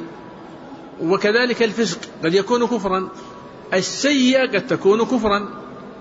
وكذلك الفسق قد يكون كفرا، السيئة قد تكون كفرا.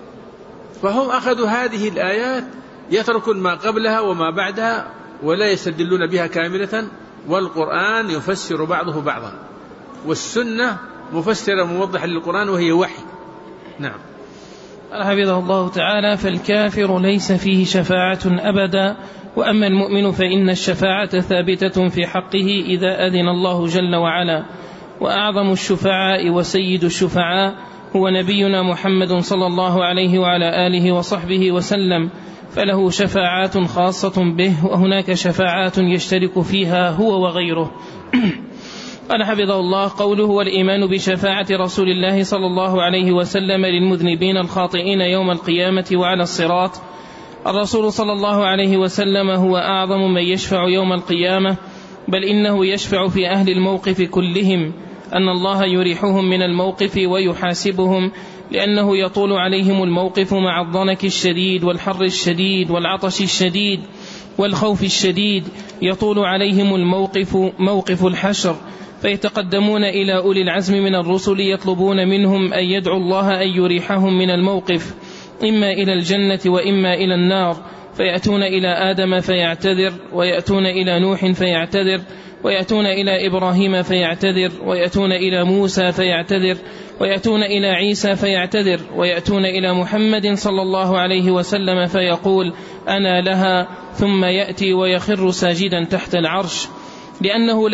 فهم أخذوا هذه الآيات يتركون ما قبلها وما بعدها ولا يستدلون بها كاملة، والقرآن يفسر بعضه بعضا، والسنة مفسرة موضحة للقرآن وهي وحي. نعم. حفظه الله تعالى: فالكافر ليس فيه شفاعة أبدا، وأما المؤمن فإن الشفاعة ثابتة في حقه إذا أذن الله جل وعلا. وأعظم الشفعاء وسيد الشفعاء هو نبينا محمد صلى الله عليه وعلى آله وصحبه وسلم، فله شفاعات خاصة به، وهناك شفاعات يشترك فيها هو وغيره. قال حفظه الله: قوله والإيمان بشفاعة رسول الله صلى الله عليه وسلم للمذنبين الخاطئين يوم القيامة وعلى الصراط. الرسول صلى الله عليه وسلم هو أعظم من يشفع يوم القيامة، بل إنه يشفع في أهل الموقف كلهم، أن الله يريحهم من الموقف ويحاسبهم، لأنه يطول عليهم الموقف مع الضنك الشديد والحر الشديد والعطش الشديد والخوف الشديد. يطول عليهم الموقف موقف الحشر، فيتقدمون إلى أولي العزم من الرسل يطلبون منهم أن يدعوا الله أن يريحهم من الموقف، إما إلى الجنة وإما إلى النار. فيأتون إلى آدم فيعتذر، ويأتون إلى نوح فيعتذر، ويأتون إلى إبراهيم فيعتذر، ويأتون إلى موسى فيعتذر، ويأتون إلى عيسى فيعتذر، ويأتون إلى محمد صلى الله عليه وسلم فيقول أنا لها، ثم يأتي ويخر ساجدا تحت العرش، لأنه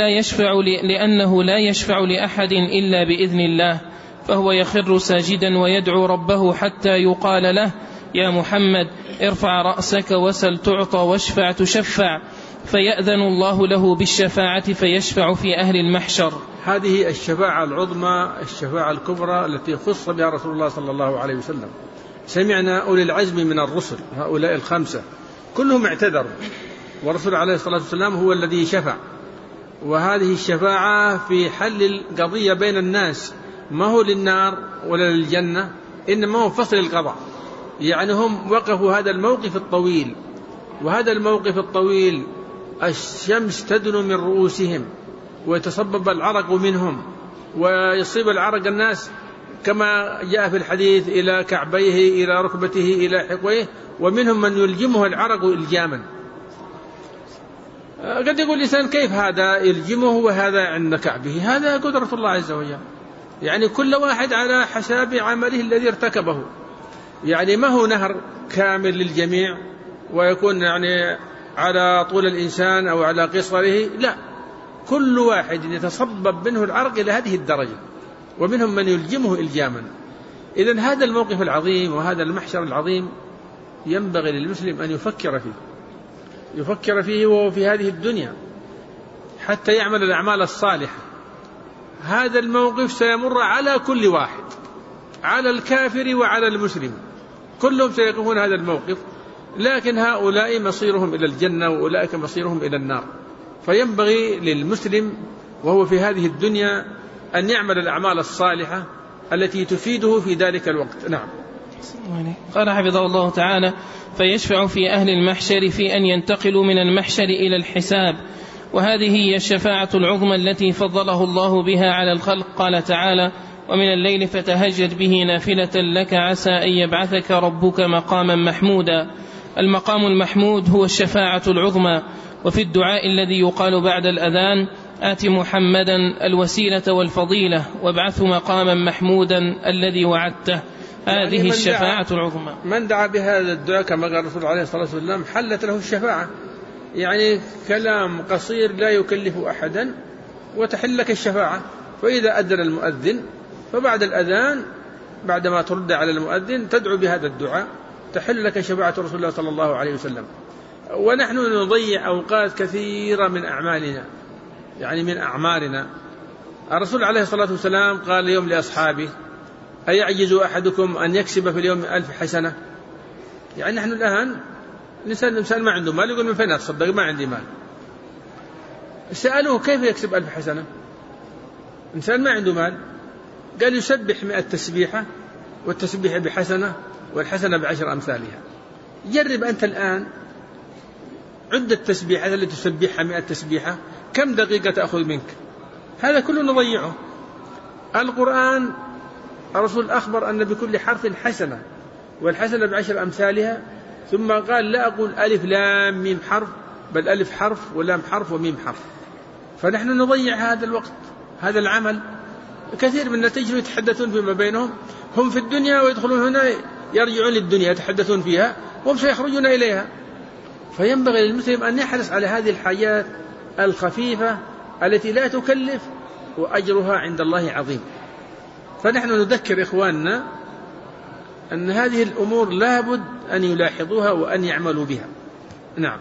لا يشفع لأحد إلا بإذن الله، فهو يخر ساجدا ويدعو ربه حتى يقال له يا محمد ارفع رأسك وسل تعطى واشفع تشفع، فيأذن الله له بالشفاعة فيشفع في أهل المحشر. هذه الشفاعة العظمى، الشفاعة الكبرى التي خص بها رسول الله صلى الله عليه وسلم. سمعنا أولي العزم من الرسل هؤلاء الخمسة كلهم اعتذروا، والرسول عليه الصلاة والسلام هو الذي شفع. وهذه الشفاعة في حل القضية بين الناس، ما هو للنار ولا للجنة، إنما هو فصل القضاء. يعني هم وقفوا هذا الموقف الطويل، وهذا الموقف الطويل الشمس تدنو من رؤوسهم ويتصبب العرق منهم، ويصيب العرق الناس كما جاء في الحديث إلى كعبيه إلى ركبته إلى حقويه، ومنهم من يلجمه العرق إلجاما. قد يقول الإنسان كيف هذا يلجمه وهذا عند كعبه؟ هذا قدرة الله عز وجل، يعني كل واحد على حساب عمله الذي ارتكبه. يعني ما هو نهر كامل للجميع ويكون يعني على طول الإنسان أو على قصره، لا، كل واحد يتصبب منه العرق إلى هذه الدرجة، ومنهم من يلجمه إلجاما. إذن هذا الموقف العظيم وهذا المحشر العظيم ينبغي للمسلم أن يفكر فيه وهو في هذه الدنيا حتى يعمل الأعمال الصالحة. هذا الموقف سيمر على كل واحد، على الكافر وعلى المسلم، كلهم سيقفون هذا الموقف، لكن هؤلاء مصيرهم إلى الجنة وأولئك مصيرهم إلى النار. فينبغي للمسلم وهو في هذه الدنيا أن يعمل الأعمال الصالحة التي تفيده في ذلك الوقت. نعم. قال حفظه الله تعالى: فيشفع في أهل المحشر في أن ينتقلوا من المحشر إلى الحساب، وهذه هي الشفاعة العظمى التي فضله الله بها على الخلق. قال تعالى: ومن الليل فتهجد به نافلة لك عسى أن يبعثك ربك مقاما محمودا. المقام المحمود هو الشفاعة العظمى. وفي الدعاء الذي يقال بعد الأذان: آت محمدا الوسيلة والفضيلة وابعثه مقاما محمودا الذي وعدته. هذه الشفاعة العظمى. من دعا بهذا الدعاء كما قال الرسول عليه الصلاة والسلام حلت له الشفاعة، يعني كلام قصير لا يكلف أحدا وتحل لك الشفاعة. فإذا أذن المؤذن فبعد الأذان بعدما ترد على المؤذن تدعو بهذا الدعاء تحل لك شفاعة رسول الله صلى الله عليه وسلم. ونحن نضيع أوقات كثيرة من أعمالنا، يعني من أعمارنا. الرسول عليه الصلاة والسلام قال اليوم لأصحابه: أيعجز أحدكم أن يكسب في اليوم 1000 حسنة؟ يعني نحن الآن الإنسان ما عنده مال يقول من فين أتصدق؟ ما عندي مال. سألوه: كيف يكسب 1000 حسنة؟ إنسان ما عنده مال. قال: يسبح 100 تسبيحة، والتسبيح بحسنة، والحسنة ب10 أمثالها. جرب أنت الآن عد التسبيحات التي تسبحها 100 تسبيحة، كم دقيقة تأخذ منك؟ هذا كله نضيعه. القرآن الرسول أخبر أن بكل حرف حسنة، والحسنة ب10 أمثالها، ثم قال: لا أقول ألف لام ميم حرف، بل ألف حرف ولام حرف وميم حرف. فنحن نضيع هذا الوقت، هذا العمل. كثير من الناس يتحدثون فيما بينهم، هم في الدنيا ويدخلون هنا يرجعون للدنيا يتحدثون فيها وهم سيخرجون إليها. فينبغي للمسلم أن يحرص على هذه الحاجات الخفيفة التي لا تكلف وأجرها عند الله عظيم. فنحن نذكر إخواننا أن هذه الأمور لابد أن يلاحظوها وأن يعملوا بها. نعم.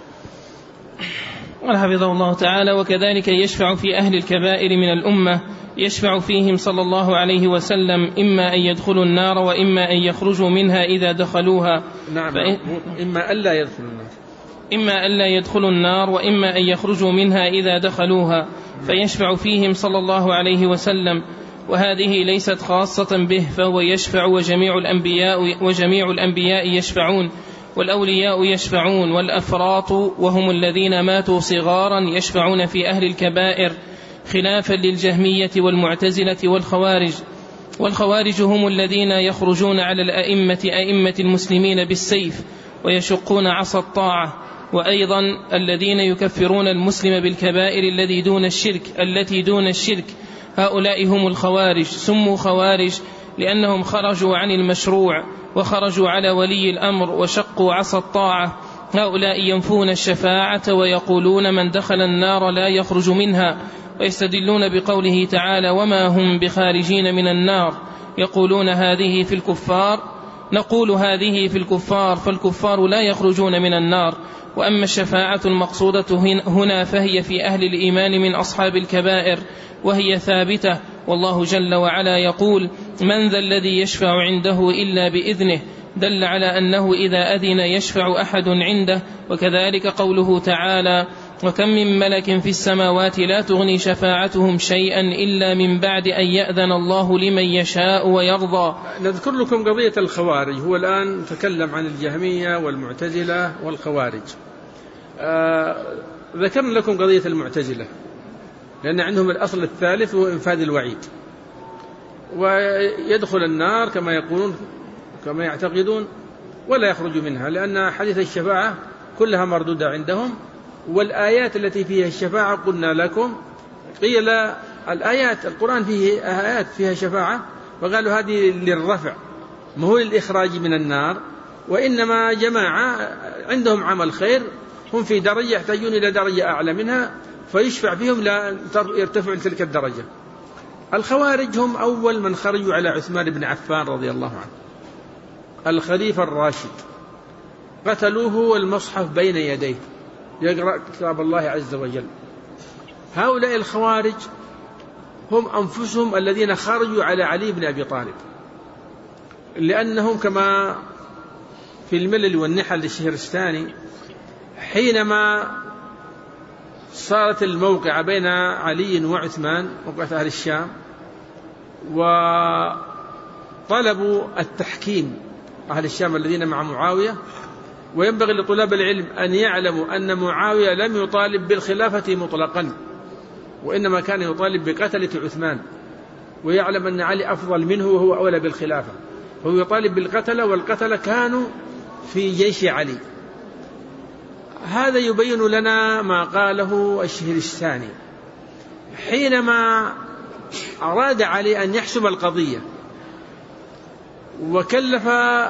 حفظه الله تعالى: وكذلك يشفع في أهل الكبائر من الأمة، يشفع فيهم صلى الله عليه وسلم إما أن يدخلوا النار وإما أن يخرجوا منها إذا دخلوها. نعم. إما ألا يدخلوا النار، إما ألا يدخلوا النار وإما أن يخرجوا منها إذا دخلوها، فيشفع فيهم صلى الله عليه وسلم. وهذه ليست خاصة به، فهو يشفع وجميع الأنبياء يشفعون، والأولياء يشفعون، والأفراط وهم الذين ماتوا صغارا يشفعون في أهل الكبائر، خلافا للجهمية والمعتزلة والخوارج. والخوارج هم الذين يخرجون على أئمة المسلمين بالسيف ويشقون عصا الطاعة، وأيضا الذين يكفرون المسلم بالكبائر التي دون الشرك. هؤلاء هم الخوارج. سموا خوارج لأنهم خرجوا عن المشروع وخرجوا على ولي الأمر وشقوا عصا الطاعة. هؤلاء ينفون الشفاعة ويقولون من دخل النار لا يخرج منها، ويستدلون بقوله تعالى: وما هم بخارجين من النار. يقولون هذه في الكفار، نقول هذه في الكفار، فالكفار لا يخرجون من النار. وأما الشفاعة المقصودة هنا فهي في أهل الإيمان من أصحاب الكبائر، وهي ثابتة. والله جل وعلا يقول: من ذا الذي يشفع عنده إلا بإذنه، دل على أنه إذا أذن يشفع أحد عنده. وكذلك قوله تعالى: وكم من ملك في السماوات لا تغني شفاعتهم شيئا إلا من بعد أن يأذن الله لمن يشاء ويرضى. نذكر لكم قضية الخوارج. هو الآن تكلم عن الجهمية والمعتزلة والخوارج. ذكرنا لكم قضية المعتزلة لأن عندهم الأصل الثالث هو إنفاذ الوعيد، ويدخل النار كما يقولون كما يعتقدون ولا يخرج منها، لأن حديث الشفاعة كلها مردودة عندهم. والآيات التي فيها الشفاعة قلنا لكم قيل الآيات القرآن فيه آيات فيها شفاعة، وقالوا هذه للرفع ما هو للإخراج من النار، وإنما جماعة عندهم عمل خير هم في درجة يحتاجون إلى درجة أعلى منها فيشفع فيهم لا يرتفع تلك الدرجة. الخوارج هم أول من خرجوا على عثمان بن عفان رضي الله عنه الخليفة الراشد، قتلوه والمصحف بين يديه يقرأ كتاب الله عز وجل. هؤلاء الخوارج هم أنفسهم الذين خرجوا على علي بن أبي طالب، لأنهم كما في الملل والنحل للشهرستاني حينما صارت الموقعة بين علي وعثمان، موقعة أهل الشام، وطلبوا التحكيم أهل الشام الذين مع معاوية. وينبغي لطلاب العلم أن يعلموا أن معاوية لم يطالب بالخلافة مطلقا، وإنما كان يطالب بقتلة عثمان، ويعلم أن علي أفضل منه وهو أولى بالخلافة، فهو يطالب بالقتلة، والقتلة كانوا في جيش علي. هذا يبين لنا ما قاله الشهرستاني حينما أراد علي أن يحسم القضية، وكلف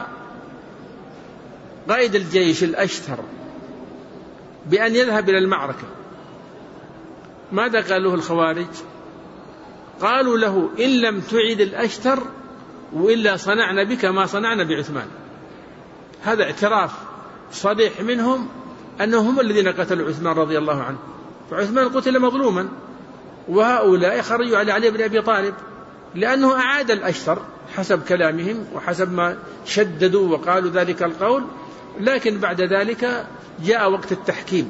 قائد الجيش الأشتر بأن يذهب إلى المعركة. ماذا قال له الخوارج؟ قالوا له: إن لم تعد الأشتر وإلا صنعنا بك ما صنعنا بعثمان. هذا اعتراف صريح منهم أنهم هم الذين قتلوا عثمان رضي الله عنه، فعثمان قتل مظلوما، وهؤلاء خرجوا على علي بن أبي طالب لأنه أعاد الأشتر حسب كلامهم وحسب ما شددوا وقالوا ذلك القول. لكن بعد ذلك جاء وقت التحكيم.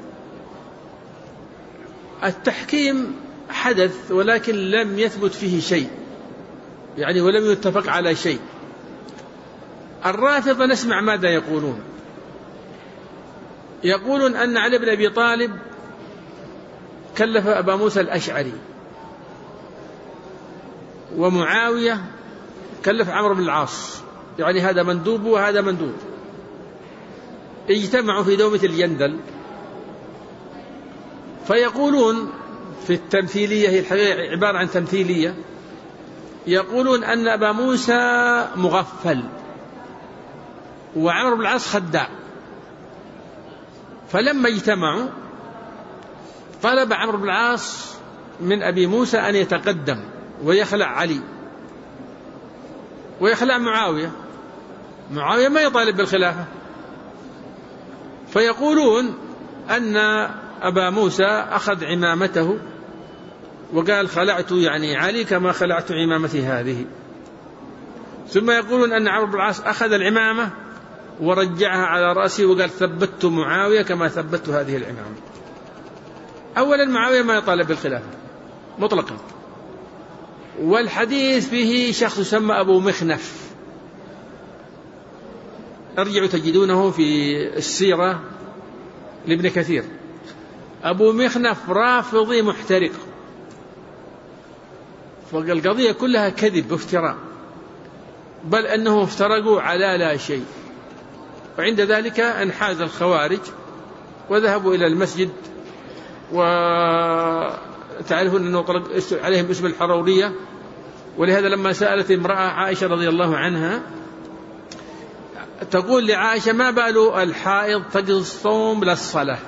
التحكيم حدث ولكن لم يثبت فيه شيء، يعني ولم يتفق على شيء. الرافضة نسمع ماذا يقولون. يقولون أن علي بن أبي طالب كلف أبا موسى الأشعري، ومعاوية كلف عمرو بن العاص، يعني هذا مندوب وهذا مندوب. اجتمعوا في دومة الجندل، فيقولون في التمثيلية، هي الحقيقة عبارة عن تمثيلية، يقولون أن أبا موسى مغفل وعمرو بن العاص خداع. فلما اجتمعوا طلب عمرو بن العاص من أبي موسى أن يتقدم ويخلع علي ويخلع معاوية. معاوية ما يطالب بالخلافة. فيقولون أن أبا موسى أخذ عمامته وقال: خلعت يعني علي كما خلعت عمامتي هذه. ثم يقولون أن عمرو بن العاص أخذ العمامة ورجعها على رأسه وقال: ثبت معاوية كما ثبت هذه العمامة. أولا معاوية ما يطالب بالخلافة مطلقا، والحديث فيه شخص يسمى أبو مخنف، ارجعوا تجدونه في السيرة لابن كثير. أبو مخنف رافضي محترق، فالقضية كلها كذب وافتراء، بل أنهم افترقوا على لا شيء. وعند ذلك انحاز الخوارج وذهبوا إلى المسجد، وتعرفون أنه طلق عليهم اسم الحرورية. ولهذا لما سألت امرأة عائشة رضي الله عنها تقول لعائشة: ما بال الحائض تجد الصوم للصلاة؟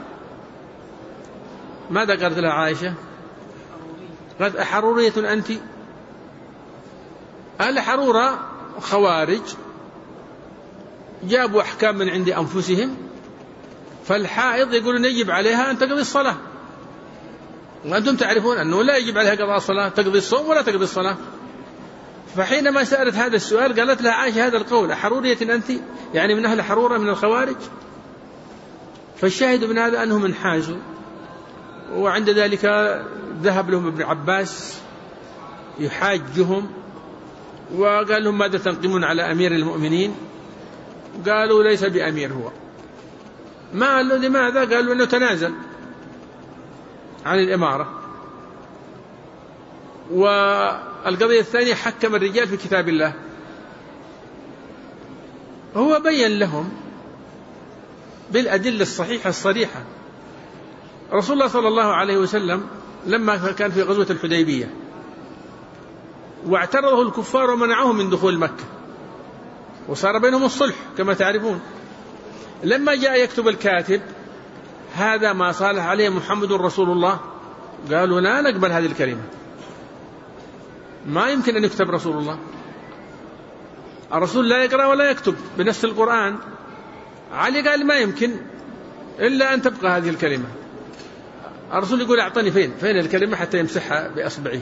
ماذا قالت لها عائشة؟ قالت: أحرورية أنت؟ الحرورة خوارج جابوا أحكام من عند أنفسهم، فالحائض يقولون يجب عليها أن تقضي الصلاة، وأنتم تعرفون أنه لا يجب عليها قضاء الصلاة، تقضي الصوم ولا تقضي الصلاة. فحينما سألت هذا السؤال قالت لها عائشة هذا القول: أحرورية أنت؟ يعني من أهل حرورة من الخوارج. فالشاهد من هذا أنهم انحازوا، وعند ذلك ذهب لهم ابن عباس يحاجهم وقال لهم: ماذا تنقمون على أمير المؤمنين؟ قالوا: ليس بأمير هو. ما قالوا لماذا؟ قالوا: أنه تنازل عن الإمارة. والقضية الثانية: حكم الرجال في كتاب الله. هو بين لهم بالأدلة الصحيحة الصريحة. رسول الله صلى الله عليه وسلم لما كان في غزوة الحديبية واعترضه الكفار ومنعوه من دخول مكة، وصار بينهم الصلح كما تعرفون، لما جاء يكتب الكاتب: هذا ما صالح عليه محمد رسول الله، قالوا: لا نقبل هذه الكلمة، ما يمكن أن يكتب رسول الله. الرسول لا يقرأ ولا يكتب بنفس القرآن. علي قال: ما يمكن إلا أن تبقى هذه الكلمة. الرسول يقول: أعطني فين الكلمة حتى يمسحها بأصبعه.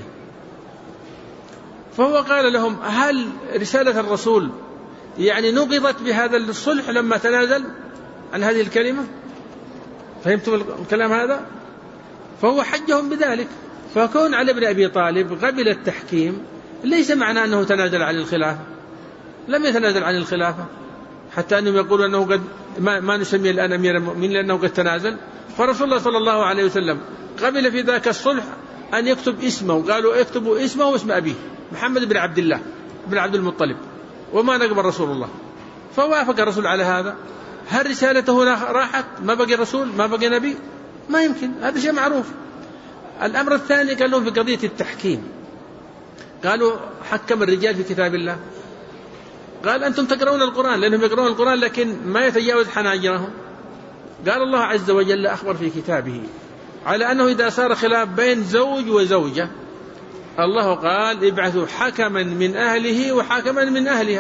فهو قال لهم: هل رسالة الرسول يعني نقضت بهذا الصلح لما تنازل عن هذه الكلمة؟ فهمتم الكلام هذا؟ فهو حجهم بذلك. فكون علي بن أبي طالب قبل التحكيم ليس معناه أنه تنازل عن الخلافة، لم يتنازل عن الخلافة، حتى أنهم يقولون أنه قد ما نسميه الآن أمير المؤمنين لأنه قد تنازل. فرسول الله صلى الله عليه وسلم قبل في ذاك الصلح أن يكتب اسمه، قالوا اكتبوا اسمه واسم أبيه محمد بن عبد الله بن عبد المطلب، وما نقبل رسول الله. فوافق الرسول على هذا. هل رسالته راحت؟ ما بقي رسول، ما بقي نبي؟ ما يمكن، هذا شيء معروف. الأمر الثاني قالوا في قضية التحكيم، قالوا حكم الرجال في كتاب الله. قال أنتم تقرؤون القرآن، لأنهم يقرؤون القرآن لكن ما يتجاوز حناجرهم. قال الله عز وجل أخبر في كتابه على أنه إذا صار خلاف بين زوج وزوجة، الله قال ابعثوا حكما من أهله وحكما من أهلها.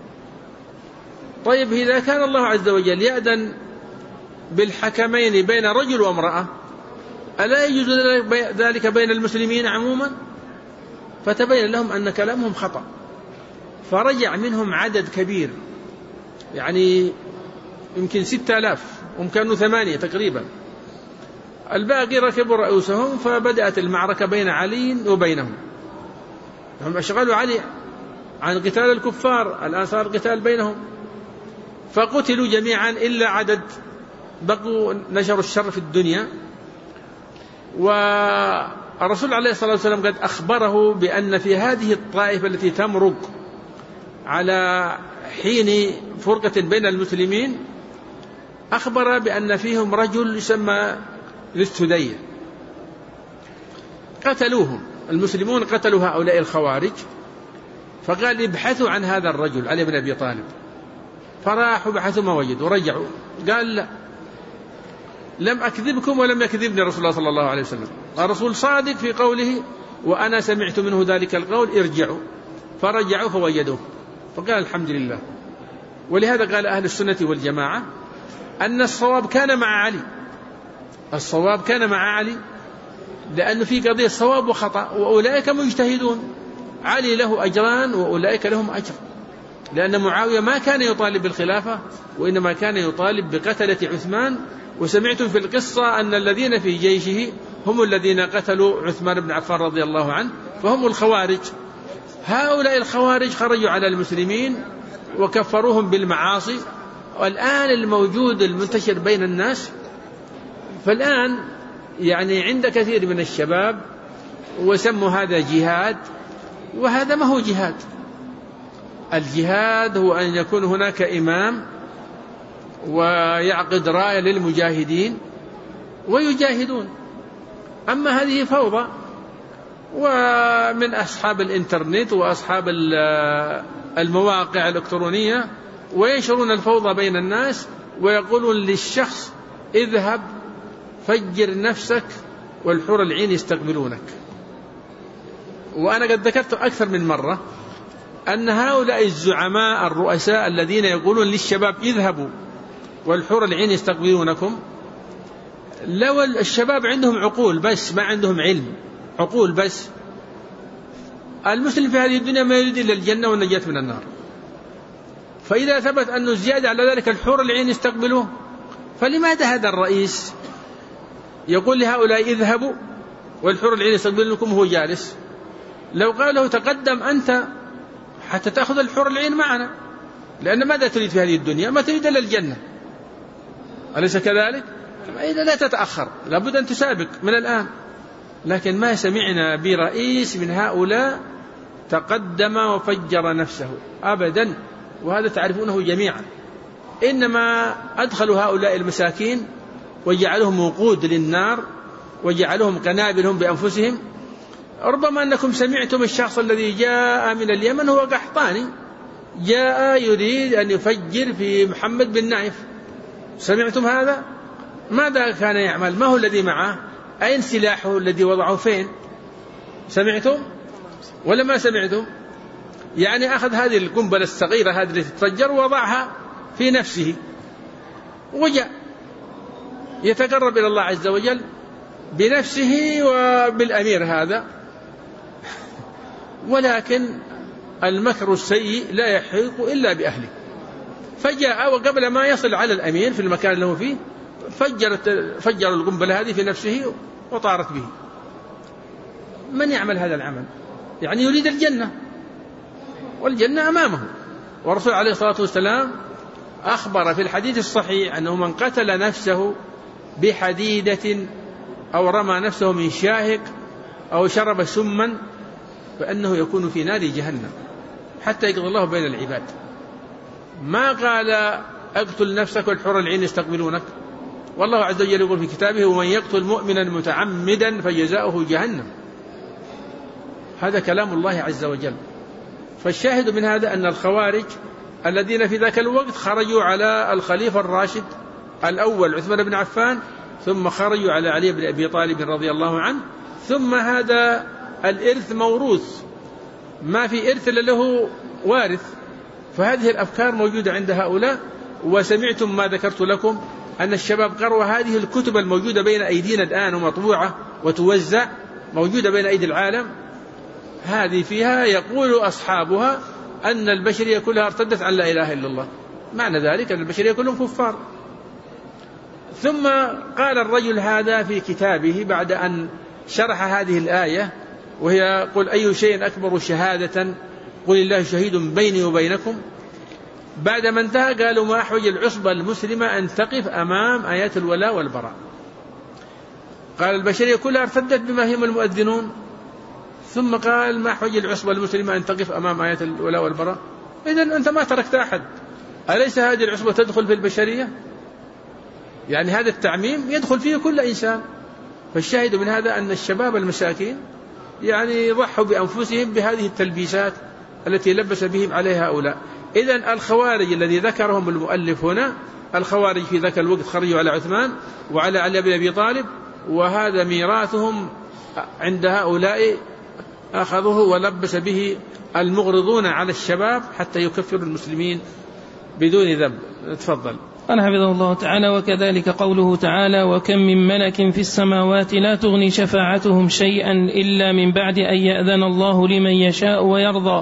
طيب إذا كان الله عز وجل يأذن بالحكمين بين رجل وامرأة، ألا يجوز ذلك بين المسلمين عموما؟ فتبين لهم أن كلامهم خطأ، فرجع منهم عدد كبير، يعني يمكن 6000، هم كانوا 8 تقريبا. الباقي ركبوا رؤوسهم، فبدأت المعركة بين علي وبينهم. هم أشغلوا علي عن قتال الكفار، الآن صار القتال بينهم، فقتلوا جميعا إلا عدد بقوا نشروا الشر في الدنيا. والرسول عليه الصلاة والسلام قد أخبره بأن في هذه الطائفة التي تمرق على حين فرقة بين المسلمين، أخبر بأن فيهم رجل يسمى للسدية، قتلوهم المسلمون، قتلوا هؤلاء الخوارج. فقال ابحثوا عن هذا الرجل علي بن أبي طالب، فراحوا بحثوا ما وجدوا ورجعوا. قال لا، لم أكذبكم ولم يكذبني رسول الله صلى الله عليه وسلم، الرسول صادق في قوله وأنا سمعت منه ذلك القول، ارجعوا. فرجعوا فوجدوه، فقال الحمد لله. ولهذا قال أهل السنة والجماعة أن الصواب كان مع علي، الصواب كان مع علي، لأنه في قضية صواب وخطأ، وأولئك مجتهدون، علي له أجران وأولئك لهم أجر، لأن معاوية ما كان يطالب بالخلافة، وإنما كان يطالب بقتلة عثمان. وسمعتم في القصة أن الذين في جيشه هم الذين قتلوا عثمان بن عفان رضي الله عنه، فهم الخوارج. هؤلاء الخوارج خرجوا على المسلمين وكفروهم بالمعاصي. والآن الموجود المنتشر بين الناس، فالآن يعني عند كثير من الشباب وسموا هذا جهاد، وهذا ما هو جهاد. الجهاد هو أن يكون هناك إمام ويعقد راية للمجاهدين ويجاهدون. أما هذه فوضى، ومن أصحاب الإنترنت وأصحاب المواقع الإلكترونية، وينشرون الفوضى بين الناس، ويقولون للشخص اذهب فجر نفسك والحور العين يستقبلونك. وأنا قد ذكرت أكثر من مرة أن هؤلاء الزعماء الرؤساء الذين يقولون للشباب اذهبوا والحور العين يستقبلونكم، لو الشباب عندهم عقول بس ما عندهم علم، عقول بس، المسلم في هذه الدنيا ما يريد إلا الجنة والنجاة من النار. فإذا ثبت أنه زيادة على ذلك الحور العين يستقبلوه، فلماذا هذا الرئيس يقول لهؤلاء اذهبوا والحور العين يستقبلونكم وهو جالس؟ لو قال له تقدم أنت حتى تأخذ الحور العين معنا، لأن ماذا تريد في هذه الدنيا؟ ما تريد إلا الجنة، أليس كذلك؟ إذا لا تتأخر، لابد أن تسابق من الآن. لكن ما سمعنا برئيس من هؤلاء تقدم وفجر نفسه أبدا، وهذا تعرفونه جميعا. إنما أدخلوا هؤلاء المساكين وجعلهم وقود للنار، وجعلهم قنابلهم بأنفسهم. ربما أنكم سمعتم الشخص الذي جاء من اليمن هو قحطاني، جاء يريد أن يفجر في محمد بن نايف، سمعتم هذا؟ ماذا كان يعمل؟ ما هو الذي معه؟ أين سلاحه الذي وضعه فين؟ سمعتم ولا ما سمعتم؟ يعني أخذ هذه القنبلة الصغيرة هذه التي تتفجر ووضعها في نفسه، وجاء يتقرب إلى الله عز وجل بنفسه وبالأمير هذا. ولكن المكر السيء لا يحيق إلا بأهله. فجاء وقبل ما يصل على الأمير في المكان اللي هو فيه فجر القنبلة هذه في نفسه وطارت به. من يعمل هذا العمل؟ يعني يريد الجنة، والجنة أمامه. والرسول عليه الصلاة والسلام أخبر في الحديث الصحيح أنه من قتل نفسه بحديدة أو رمى نفسه من شاهق أو شرب سما فإنه يكون في نار جهنم حتى يقضي الله بين العباد. ما قال اقتل نفسك والحور العين يستقبلونك، والله عز وجل يقول في كتابه ومن يقتل مؤمنا متعمدا فجزاؤه جهنم. هذا كلام الله عز وجل. فالشاهد من هذا أن الخوارج الذين في ذاك الوقت خرجوا على الخليفة الراشد الأول عثمان بن عفان، ثم خرجوا على علي بن أبي طالب رضي الله عنه، ثم هذا الإرث موروث، ما في إرث إلا له وارث. فهذه الأفكار موجودة عند هؤلاء. وسمعتم ما ذكرت لكم أن الشباب قرأوا هذه الكتب الموجودة بين أيدينا الآن ومطبوعة وتوزع، موجودة بين أيدي العالم. هذه فيها يقول أصحابها أن البشرية كلها ارتدت عن لا إله إلا الله، معنى ذلك أن البشرية كلهم كفار. ثم قال الرجل هذا في كتابه بعد أن شرح هذه الآية وهي قل أي شيء أكبر شهادة قل الله شهيد بيني وبينكم، بعد ما انتهى قالوا ما أحوج العصبة المسلمة أن تقف أمام آيات الولاء والبراء. قال البشرية كلها ارتدت بما هم المؤذنون، ثم قال ما أحوج العصبة المسلمة أن تقف أمام آيات الولاء والبراء. إذن أنت ما تركت أحد. أليس هذه العصبة تدخل في البشرية؟ يعني هذا التعميم يدخل فيه كل إنسان. فالشاهد من هذا أن الشباب المساكين يعني ضحوا بأنفسهم بهذه التلبيسات التي لبس بهم عليها هؤلاء. إذن الخوارج الذي ذكرهم المؤلف هنا، الخوارج في ذاك الوقت خرجوا على عثمان وعلى علي بن أبي طالب، وهذا ميراثهم عند هؤلاء أخذوه ولبس به المغرضون على الشباب حتى يكفروا المسلمين بدون ذنب. تفضل. قال حفظه الله تعالى وكذلك قوله تعالى وكم من ملك في السماوات لا تغني شفاعتهم شيئا إلا من بعد أن يأذن الله لمن يشاء ويرضى.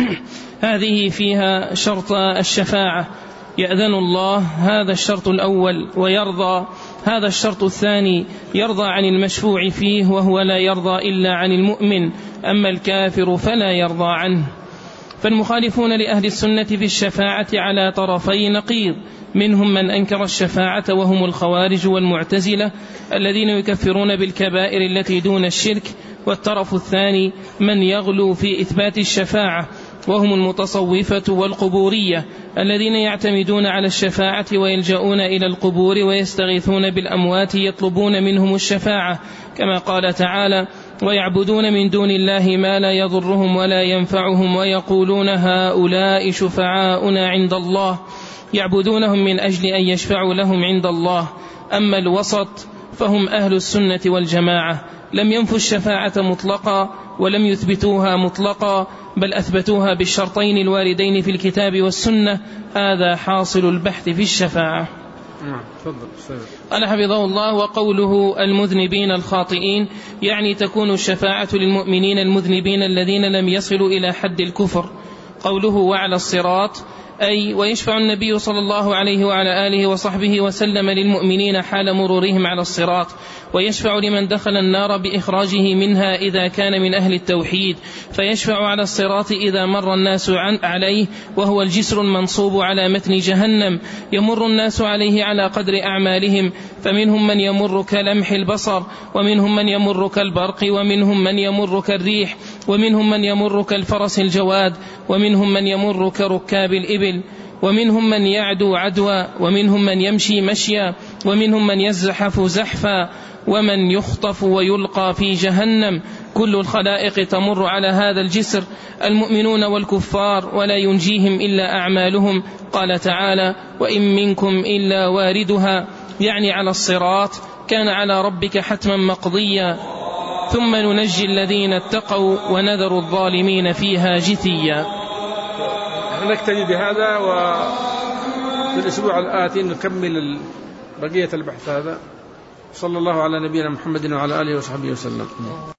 هذه فيها شرط الشفاعة، يأذن الله هذا الشرط الأول، ويرضى هذا الشرط الثاني، يرضى عن المشفوع فيه وهو لا يرضى إلا عن المؤمن، أما الكافر فلا يرضى عنه. فالمخالفون لأهل السنة في الشفاعة على طرفي نقيض، منهم من أنكر الشفاعة وهم الخوارج والمعتزلة الذين يكفرون بالكبائر التي دون الشرك، والطرف الثاني من يغلو في إثبات الشفاعة وهم المتصوفة والقبورية الذين يعتمدون على الشفاعة ويلجؤون إلى القبور ويستغيثون بالأموات يطلبون منهم الشفاعة، كما قال تعالى ويعبدون من دون الله ما لا يضرهم ولا ينفعهم ويقولون هؤلاء شفعاؤنا عند الله، يعبدونهم من أجل أن يشفعوا لهم عند الله. أما الوسط فهم أهل السنة والجماعة، لم ينفوا الشفاعة مطلقا ولم يثبتوها مطلقا، بل أثبتوها بالشرطين الواردين في الكتاب والسنة. هذا حاصل البحث في الشفاعة. قال حفظه الله وقوله المذنبين الخاطئين يعني تكون الشفاعة للمؤمنين المذنبين الذين لم يصلوا إلى حد الكفر. قوله وعلى الصراط أي ويشفع النبي صلى الله عليه وعلى آله وصحبه وسلم للمؤمنين حال مرورهم على الصراط، ويشفع لمن دخل النار بإخراجه منها إذا كان من أهل التوحيد، فيشفع على الصراط إذا مر الناس عليه، وهو الجسر المنصوب على متن جهنم، يمر الناس عليه على قدر أعمالهم، فمنهم من يمر كلمح البصر، ومنهم من يمر كالبرق، ومنهم من يمر كالريح، ومنهم من يمر كالفرس الجواد، ومنهم من يمر كركاب الإبل، ومنهم من يعدو عدوا، ومنهم من يمشي مشيا، ومنهم من يزحف زحفا، ومن يخطف ويلقى في جهنم. كل الخلائق تمر على هذا الجسر، المؤمنون والكفار، ولا ينجيهم إلا أعمالهم. قال تعالى وإن منكم إلا واردها، يعني على الصراط، كان على ربك حتما مقضيا، ثم ننجي الذين اتقوا ونذر الظالمين فيها جثيا. نكتفي بهذا، وفي الأسبوع الآتي نكمل بقية البحث هذا. صلى الله على نبينا محمد وعلى آله وصحبه وسلم.